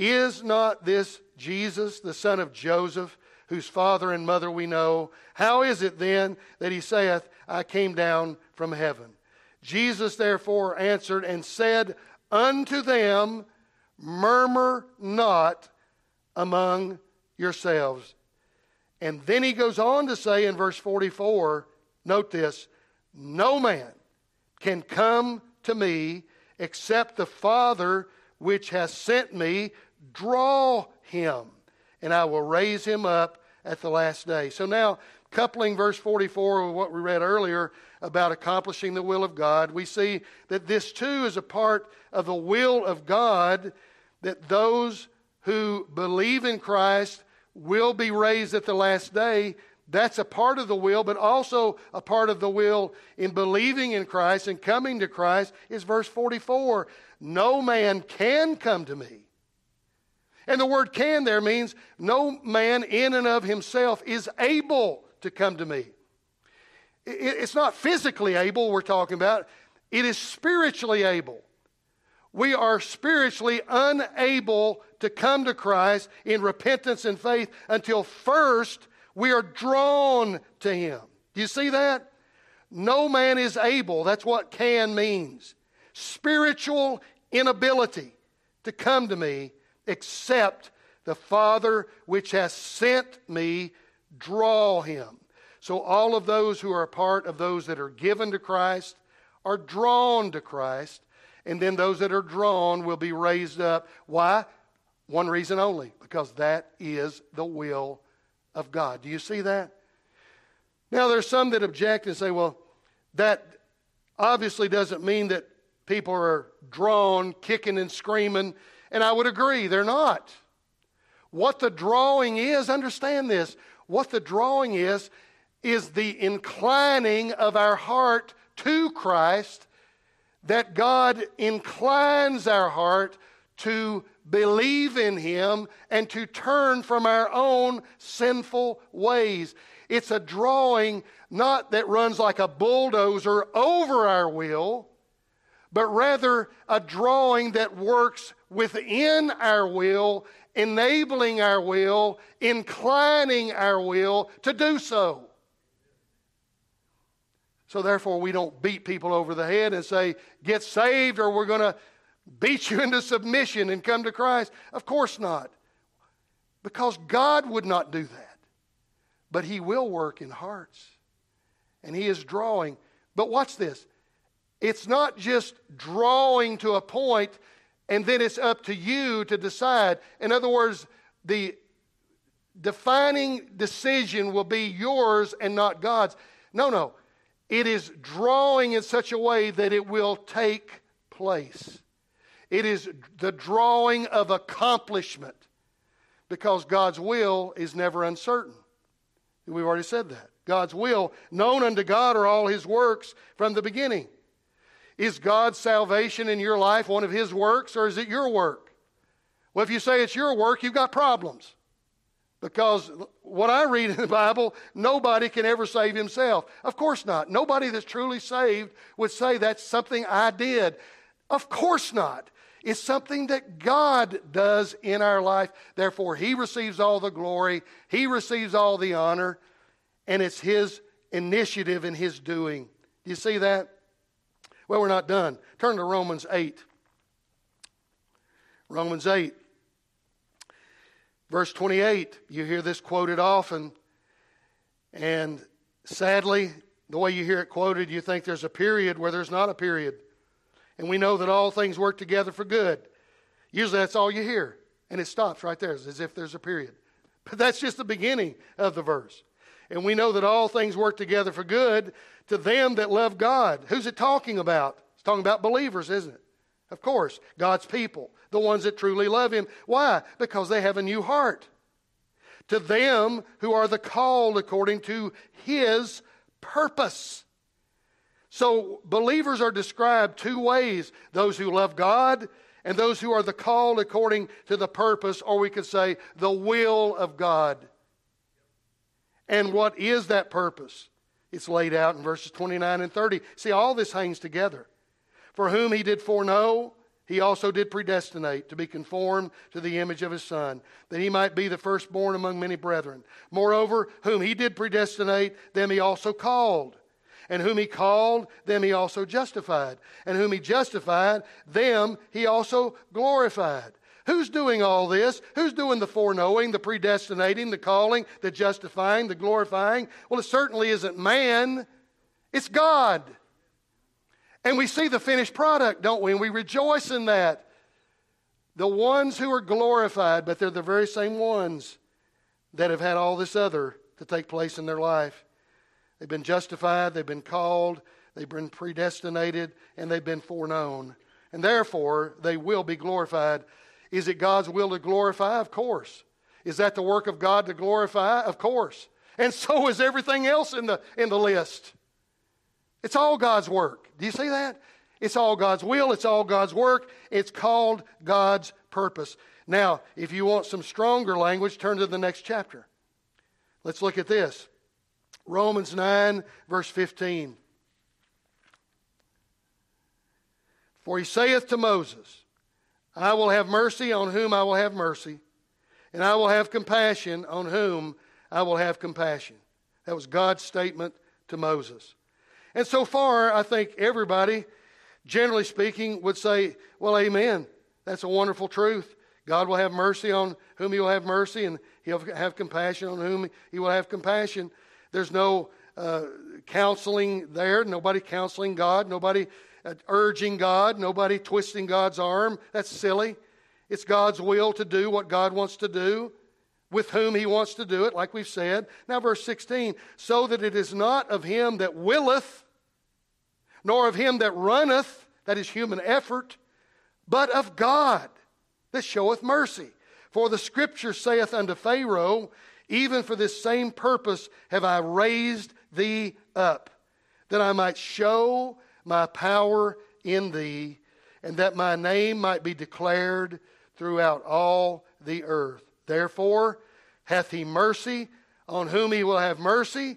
Is not this Jesus, the son of Joseph, whose father and mother we know? How is it then that he saith, I came down from heaven? Jesus therefore answered and said unto them, Murmur not among yourselves. And then he goes on to say in verse 44, note this, no man can come to me except the Father which has sent me draw him, and I will raise him up at the last day. So now, coupling verse 44 with what we read earlier about accomplishing the will of God, we see that this too is a part of the will of God, that those who believe in Christ will be raised at the last day. That's a part of the will, but also a part of the will in believing in Christ and coming to Christ is verse 44. No man can come to me. And the word can there means no man in and of himself is able to come to me. It's not physically able we're talking about. It is spiritually able. We are spiritually unable to come to Christ in repentance and faith until first we are drawn to Him. Do you see that? No man is able. That's what can means. Spiritual inability to come to me except the Father which has sent me draw him. So all of those who are a part of those that are given to Christ are drawn to Christ. And then those that are drawn will be raised up. Why? One reason only. Because that is the will of God. Do you see that? Now there's some that object and say, well, that obviously doesn't mean that people are drawn, kicking and screaming. And I would agree, they're not. What the drawing is, understand this, what the drawing is the inclining of our heart to Christ, that God inclines our heart to believe in Him and to turn from our own sinful ways. It's a drawing not that runs like a bulldozer over our will, but rather a drawing that works within our will, enabling our will, inclining our will to do so. So therefore, we don't beat people over the head and say, get saved or we're going to beat you into submission and come to Christ. Of course not. Because God would not do that. But He will work in hearts. And He is drawing. But watch this. It's not just drawing to a point and then it's up to you to decide. In other words, the defining decision will be yours and not God's. No. It is drawing in such a way that it will take place. It is the drawing of accomplishment because God's will is never uncertain. We've already said that. God's will, known unto God are all His works from the beginning. Is God's salvation in your life one of His works or is it your work? Well, if you say it's your work, you've got problems. Because what I read in the Bible, nobody can ever save himself. Of course not. Nobody that's truly saved would say that's something I did. Of course not. It's something that God does in our life. Therefore, He receives all the glory. He receives all the honor. And it's His initiative and His doing. Do you see that? Well, we're not done. Turn to Romans 8. Romans 8. Verse 28, you hear this quoted often, and sadly, the way you hear it quoted, you think there's a period where there's not a period. And we know that all things work together for good. Usually that's all you hear, and it stops right there, as if there's a period. But that's just the beginning of the verse. And we know that all things work together for good to them that love God. Who's it talking about? It's talking about believers, isn't it? Of course, God's people, the ones that truly love Him. Why? Because they have a new heart. To them who are the called according to His purpose. So believers are described two ways. Those who love God and those who are the called according to the purpose, or we could say the will of God. And what is that purpose? It's laid out in verses 29 and 30. See, all this hangs together. For whom He did foreknow, He also did predestinate to be conformed to the image of His Son, that He might be the firstborn among many brethren. Moreover, whom He did predestinate, them He also called. And whom He called, them He also justified. And whom He justified, them He also glorified. Who's doing all this? Who's doing the foreknowing, the predestinating, the calling, the justifying, the glorifying? Well, it certainly isn't man. It's God. And we see the finished product, don't we? And we rejoice in that. The ones who are glorified, but they're the very same ones that have had all this other to take place in their life. They've been justified, they've been called, they've been predestinated, and they've been foreknown. And therefore, they will be glorified. Is it God's will to glorify? Of course. Is that the work of God to glorify? Of course. And so is everything else in the list. It's all God's work. Do you see that? It's all God's will. It's all God's work. It's called God's purpose. Now, if you want some stronger language, turn to the next chapter. Let's look at this. Romans 9, verse 15. For He saith to Moses, I will have mercy on whom I will have mercy, and I will have compassion on whom I will have compassion. That was God's statement to Moses. And so far, I think everybody, generally speaking, would say, well, amen. That's a wonderful truth. God will have mercy on whom He will have mercy, and He'll have compassion on whom He will have compassion. There's no counseling there. Nobody counseling God. Nobody urging God. Nobody twisting God's arm. That's silly. It's God's will to do what God wants to do, with whom He wants to do it, like we've said. Now verse 16, so that it is not of him that willeth, nor of him that runneth, that is human effort, but of God that showeth mercy. For the Scripture saith unto Pharaoh, even for this same purpose have I raised thee up, that I might show my power in thee, and that my name might be declared throughout all the earth. Therefore hath He mercy on whom He will have mercy,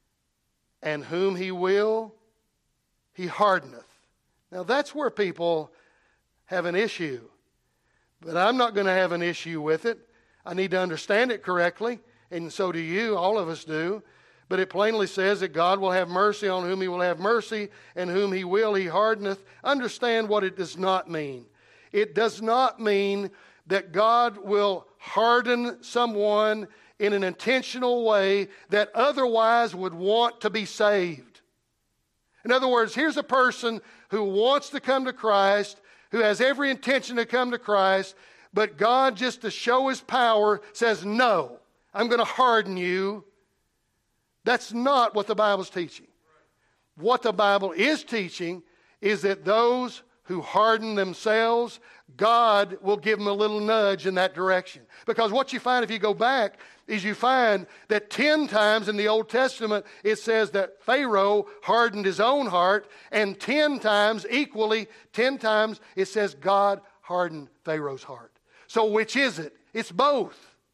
and whom He will, He hardeneth. Now that's where people have an issue. But I'm not going to have an issue with it. I need to understand it correctly, and so do you, all of us do. But it plainly says that God will have mercy on whom He will have mercy, and whom He will, He hardeneth. Understand what it does not mean. It does not mean that God will harden someone in an intentional way that otherwise would want to be saved. In other words, here's a person who wants to come to Christ, who has every intention to come to Christ, but God, just to show His power, says, no, I'm going to harden you. That's not what the Bible's teaching. What the Bible is teaching is that those who harden themselves, God will give them a little nudge in that direction. Because what you find if you go back is you find that 10 times in the Old Testament it says that Pharaoh hardened his own heart, and 10 times, equally, 10 times it says God hardened Pharaoh's heart. So which is it? It's both.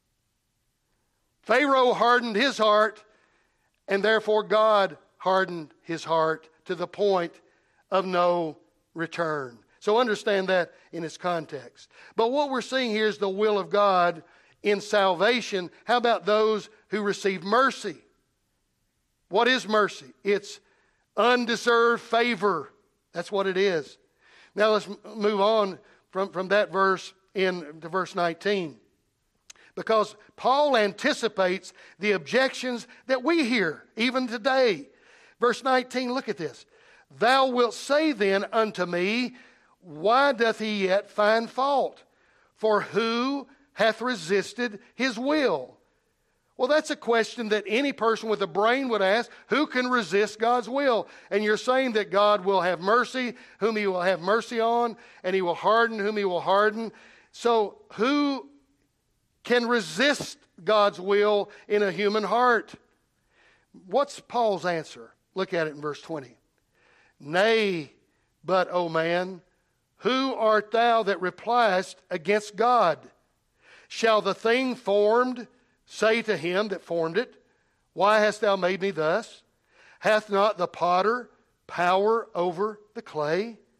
Pharaoh hardened his heart, and therefore God hardened his heart to the point of no return. So understand that in its context. But what we're seeing here is the will of God in salvation. How about those who receive mercy? What is mercy? It's undeserved favor. That's what it is. Now let's move on from that verse into verse 19. Because Paul anticipates the objections that we hear even today. Verse 19, look at this. Thou wilt say then unto me, why doth he yet find fault? For who hath resisted his will? Well, that's a question that any person with a brain would ask. Who can resist God's will? And you're saying that God will have mercy, whom He will have mercy on, and He will harden whom He will harden. So who can resist God's will in a human heart? What's Paul's answer? Look at it in verse 20. Nay, but, O man, who art thou that repliest against God? Shall the thing formed say to him that formed it, why hast thou made me thus? Hath not the potter power over the clay?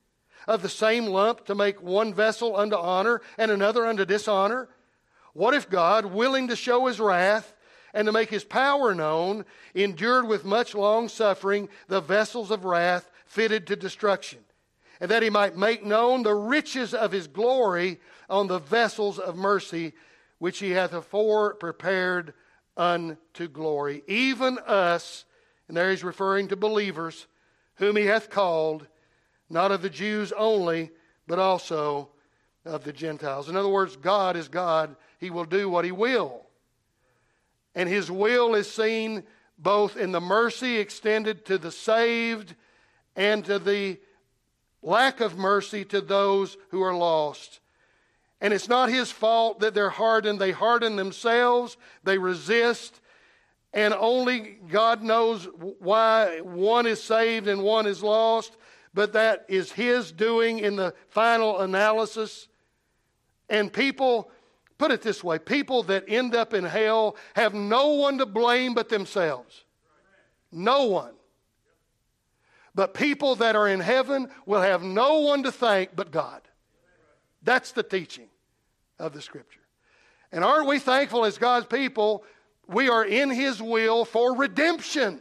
of the same lump to make one vessel unto honor and another unto dishonor? What if God, willing to show his wrath and to make his power known, endured with much long suffering the vessels of wrath fitted to destruction, and that he might make known the riches of his glory on the vessels of mercy, which he hath afore prepared unto glory? Even us, and there he's referring to believers, whom he hath called, not of the Jews only, but also of the Gentiles. In other words, God is God. He will do what he will. And his will is seen both in the mercy extended to the saved and to the lack of mercy to those who are lost. And it's not his fault that they're hardened. They harden themselves. They resist. And only God knows why one is saved and one is lost. But that is his doing in the final analysis. And people, put it this way, people that end up in hell have no one to blame but themselves. No one. But people that are in heaven will have no one to thank but God. That's the teaching of the Scripture. And aren't we thankful as God's people, we are in his will for redemption.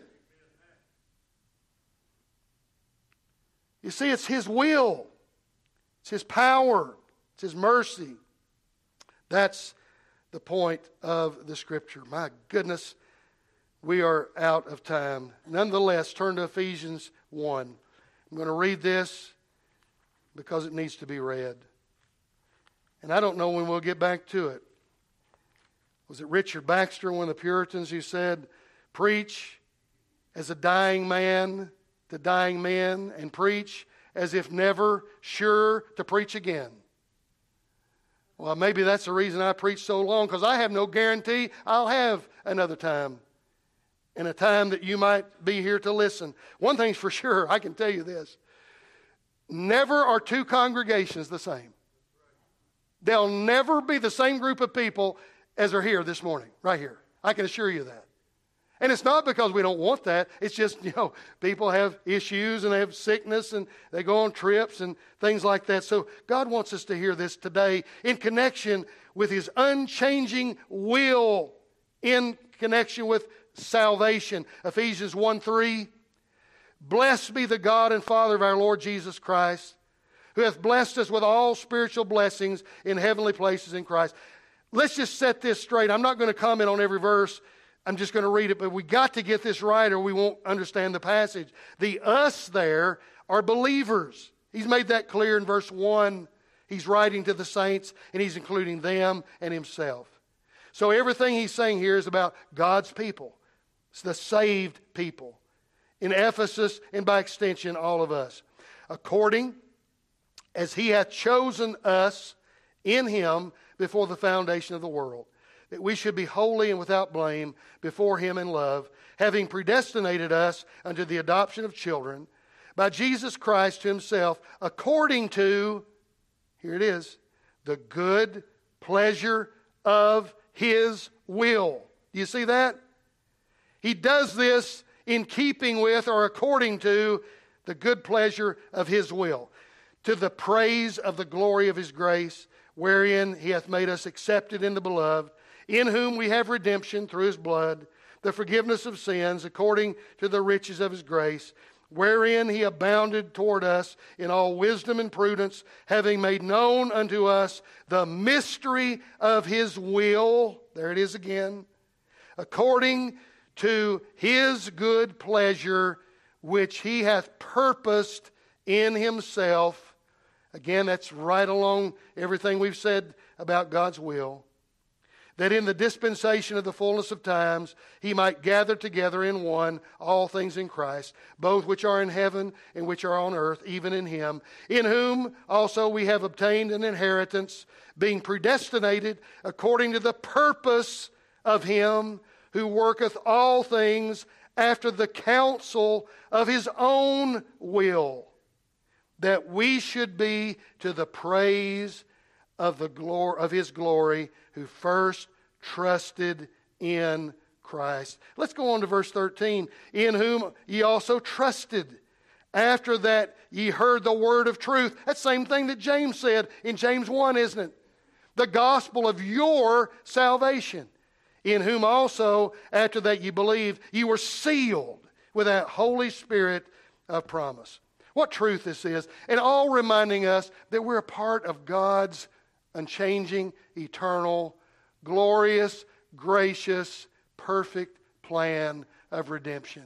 You see, it's his will. It's his power. It's his mercy. That's the point of the Scripture. My goodness, we are out of time. Nonetheless, turn to Ephesians 1. I'm going to read this because it needs to be read. And I don't know when we'll get back to it. Was it Richard Baxter, one of the Puritans, who said, preach as a dying man to dying men, and preach as if never sure to preach again? Well, maybe that's the reason I preach so long, because I have no guarantee I'll have another time, and a time that you might be here to listen. One thing's for sure, I can tell you this. Never are two congregations the same. There'll never be the same group of people as are here this morning, right here. I can assure you that. And it's not because we don't want that. It's just, people have issues and they have sickness and they go on trips and things like that. So God wants us to hear this today in connection with his unchanging will, in connection with salvation. Ephesians 1:3. Blessed be the God and Father of our Lord Jesus Christ, who hath blessed us with all spiritual blessings in heavenly places in Christ. Let's just set this straight. I'm not going to comment on every verse. I'm just going to read it, but we got to get this right or we won't understand the passage. The us there are believers. He's made that clear in verse 1. He's writing to the saints and he's including them and himself. So everything he's saying here is about God's people. It's the saved people. In Ephesus and by extension all of us. According as he hath chosen us in him before the foundation of the world, that we should be holy and without blame before him in love, having predestinated us unto the adoption of children by Jesus Christ to himself, according to, here it is, the good pleasure of his will. Do you see that? He does this in keeping with or according to the good pleasure of his will, to the praise of the glory of his grace, wherein he hath made us accepted in the beloved, in whom we have redemption through his blood, the forgiveness of sins, according to the riches of his grace, wherein he abounded toward us in all wisdom and prudence, having made known unto us the mystery of his will. There it is again. According to his good pleasure, which he hath purposed in himself. Again, that's right along everything we've said about God's will. That in the dispensation of the fullness of times, he might gather together in one all things in Christ, both which are in heaven and which are on earth, even in him, in whom also we have obtained an inheritance, being predestinated according to the purpose of him who worketh all things after the counsel of his own will, that we should be to the praise of the glory of his glory, who first trusted in Christ. Let's go on to verse 13. In whom ye also trusted, After that ye heard the word of truth. That same thing that James said in James 1, isn't it? The gospel of your salvation, in whom also, after that ye believed, ye were sealed with that Holy Spirit of promise. What truth this is, and all reminding us that we're a part of God's unchanging, eternal, glorious, gracious, perfect plan of redemption.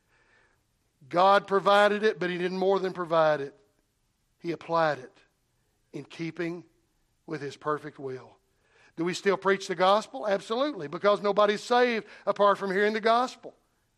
God provided it, but He didn't more than provide it. He applied it in keeping with His perfect will. Do we still preach the gospel? Absolutely, because nobody's saved apart from hearing the gospel.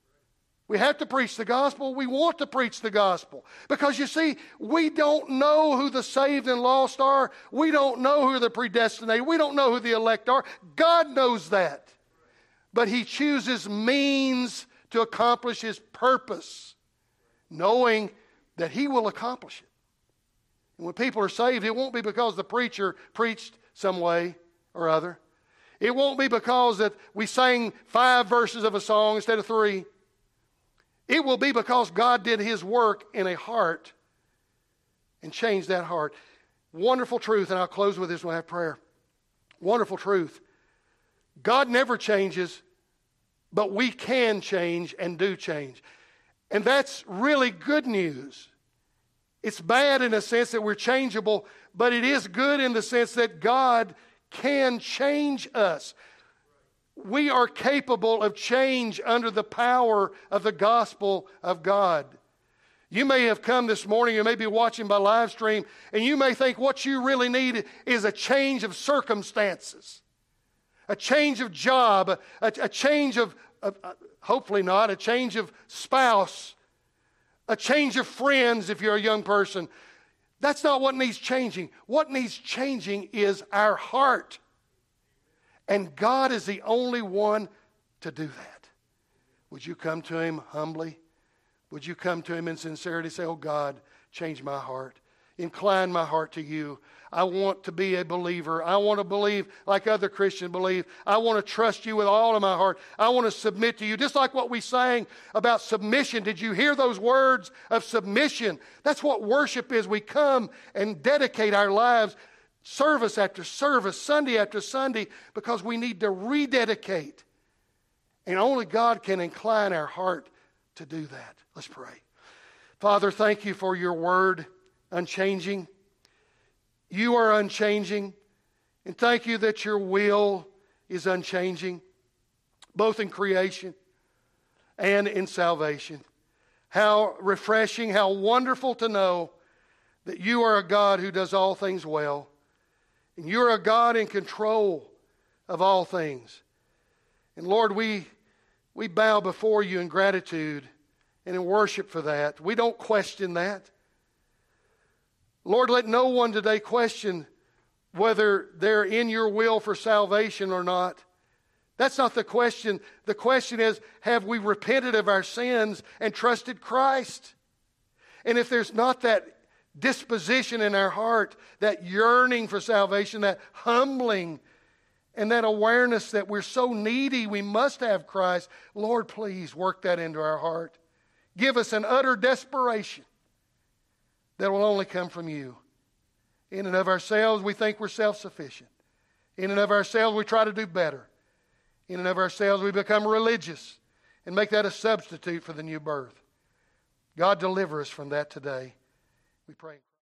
We have to preach the gospel. We want to preach the gospel. Because you see, we don't know who the saved and lost are. We don't know who the predestinated. We don't know who the elect are. God knows that. But He chooses means to accomplish His purpose, knowing that He will accomplish it. And when people are saved, it won't be because the preacher preached some way or other. It won't be because that we sang 5 verses of a song instead of 3. It will be because God did His work in a heart and changed that heart. Wonderful truth, and I'll close with this when I have prayer. Wonderful truth. God never changes, but we can change and do change. And that's really good news. It's bad in a sense that we're changeable, but it is good in the sense that God can change us. We are capable of change under the power of the gospel of God. You may have come this morning, you may be watching by live stream, and you may think what you really need is a change of circumstances, a change of job, a change of hopefully not, a change of spouse, a change of friends if you're a young person. That's not what needs changing. What needs changing is our heart. And God is the only one to do that. Would you come to Him humbly? Would you come to Him in sincerity? Say, oh God, change my heart. Incline my heart to You. I want to be a believer. I want to believe like other Christians believe. I want to trust You with all of my heart. I want to submit to You. Just like what we sang about submission. Did you hear those words of submission? That's what worship is. We come and dedicate our lives service after service, Sunday after Sunday, because we need to rededicate. And only God can incline our heart to do that. Let's pray. Father, thank You for Your word, unchanging. You are unchanging. And thank You that Your will is unchanging, both in creation and in salvation. How refreshing, how wonderful to know that You are a God who does all things well. And You're a God in control of all things. And Lord, we bow before You in gratitude and in worship for that. We don't question that. Lord, let no one today question whether they're in Your will for salvation or not. That's not the question. The question is, have we repented of our sins and trusted Christ? And if there's not that disposition in our heart, that yearning for salvation, that humbling, and that awareness that we're so needy, we must have Christ, Lord, please work that into our heart. Give us an utter desperation that will only come from You. In and of ourselves, we think we're self-sufficient. In and of ourselves, we try to do better. In and of ourselves, we become religious and make that a substitute for the new birth. God, deliver us from that today. We pray.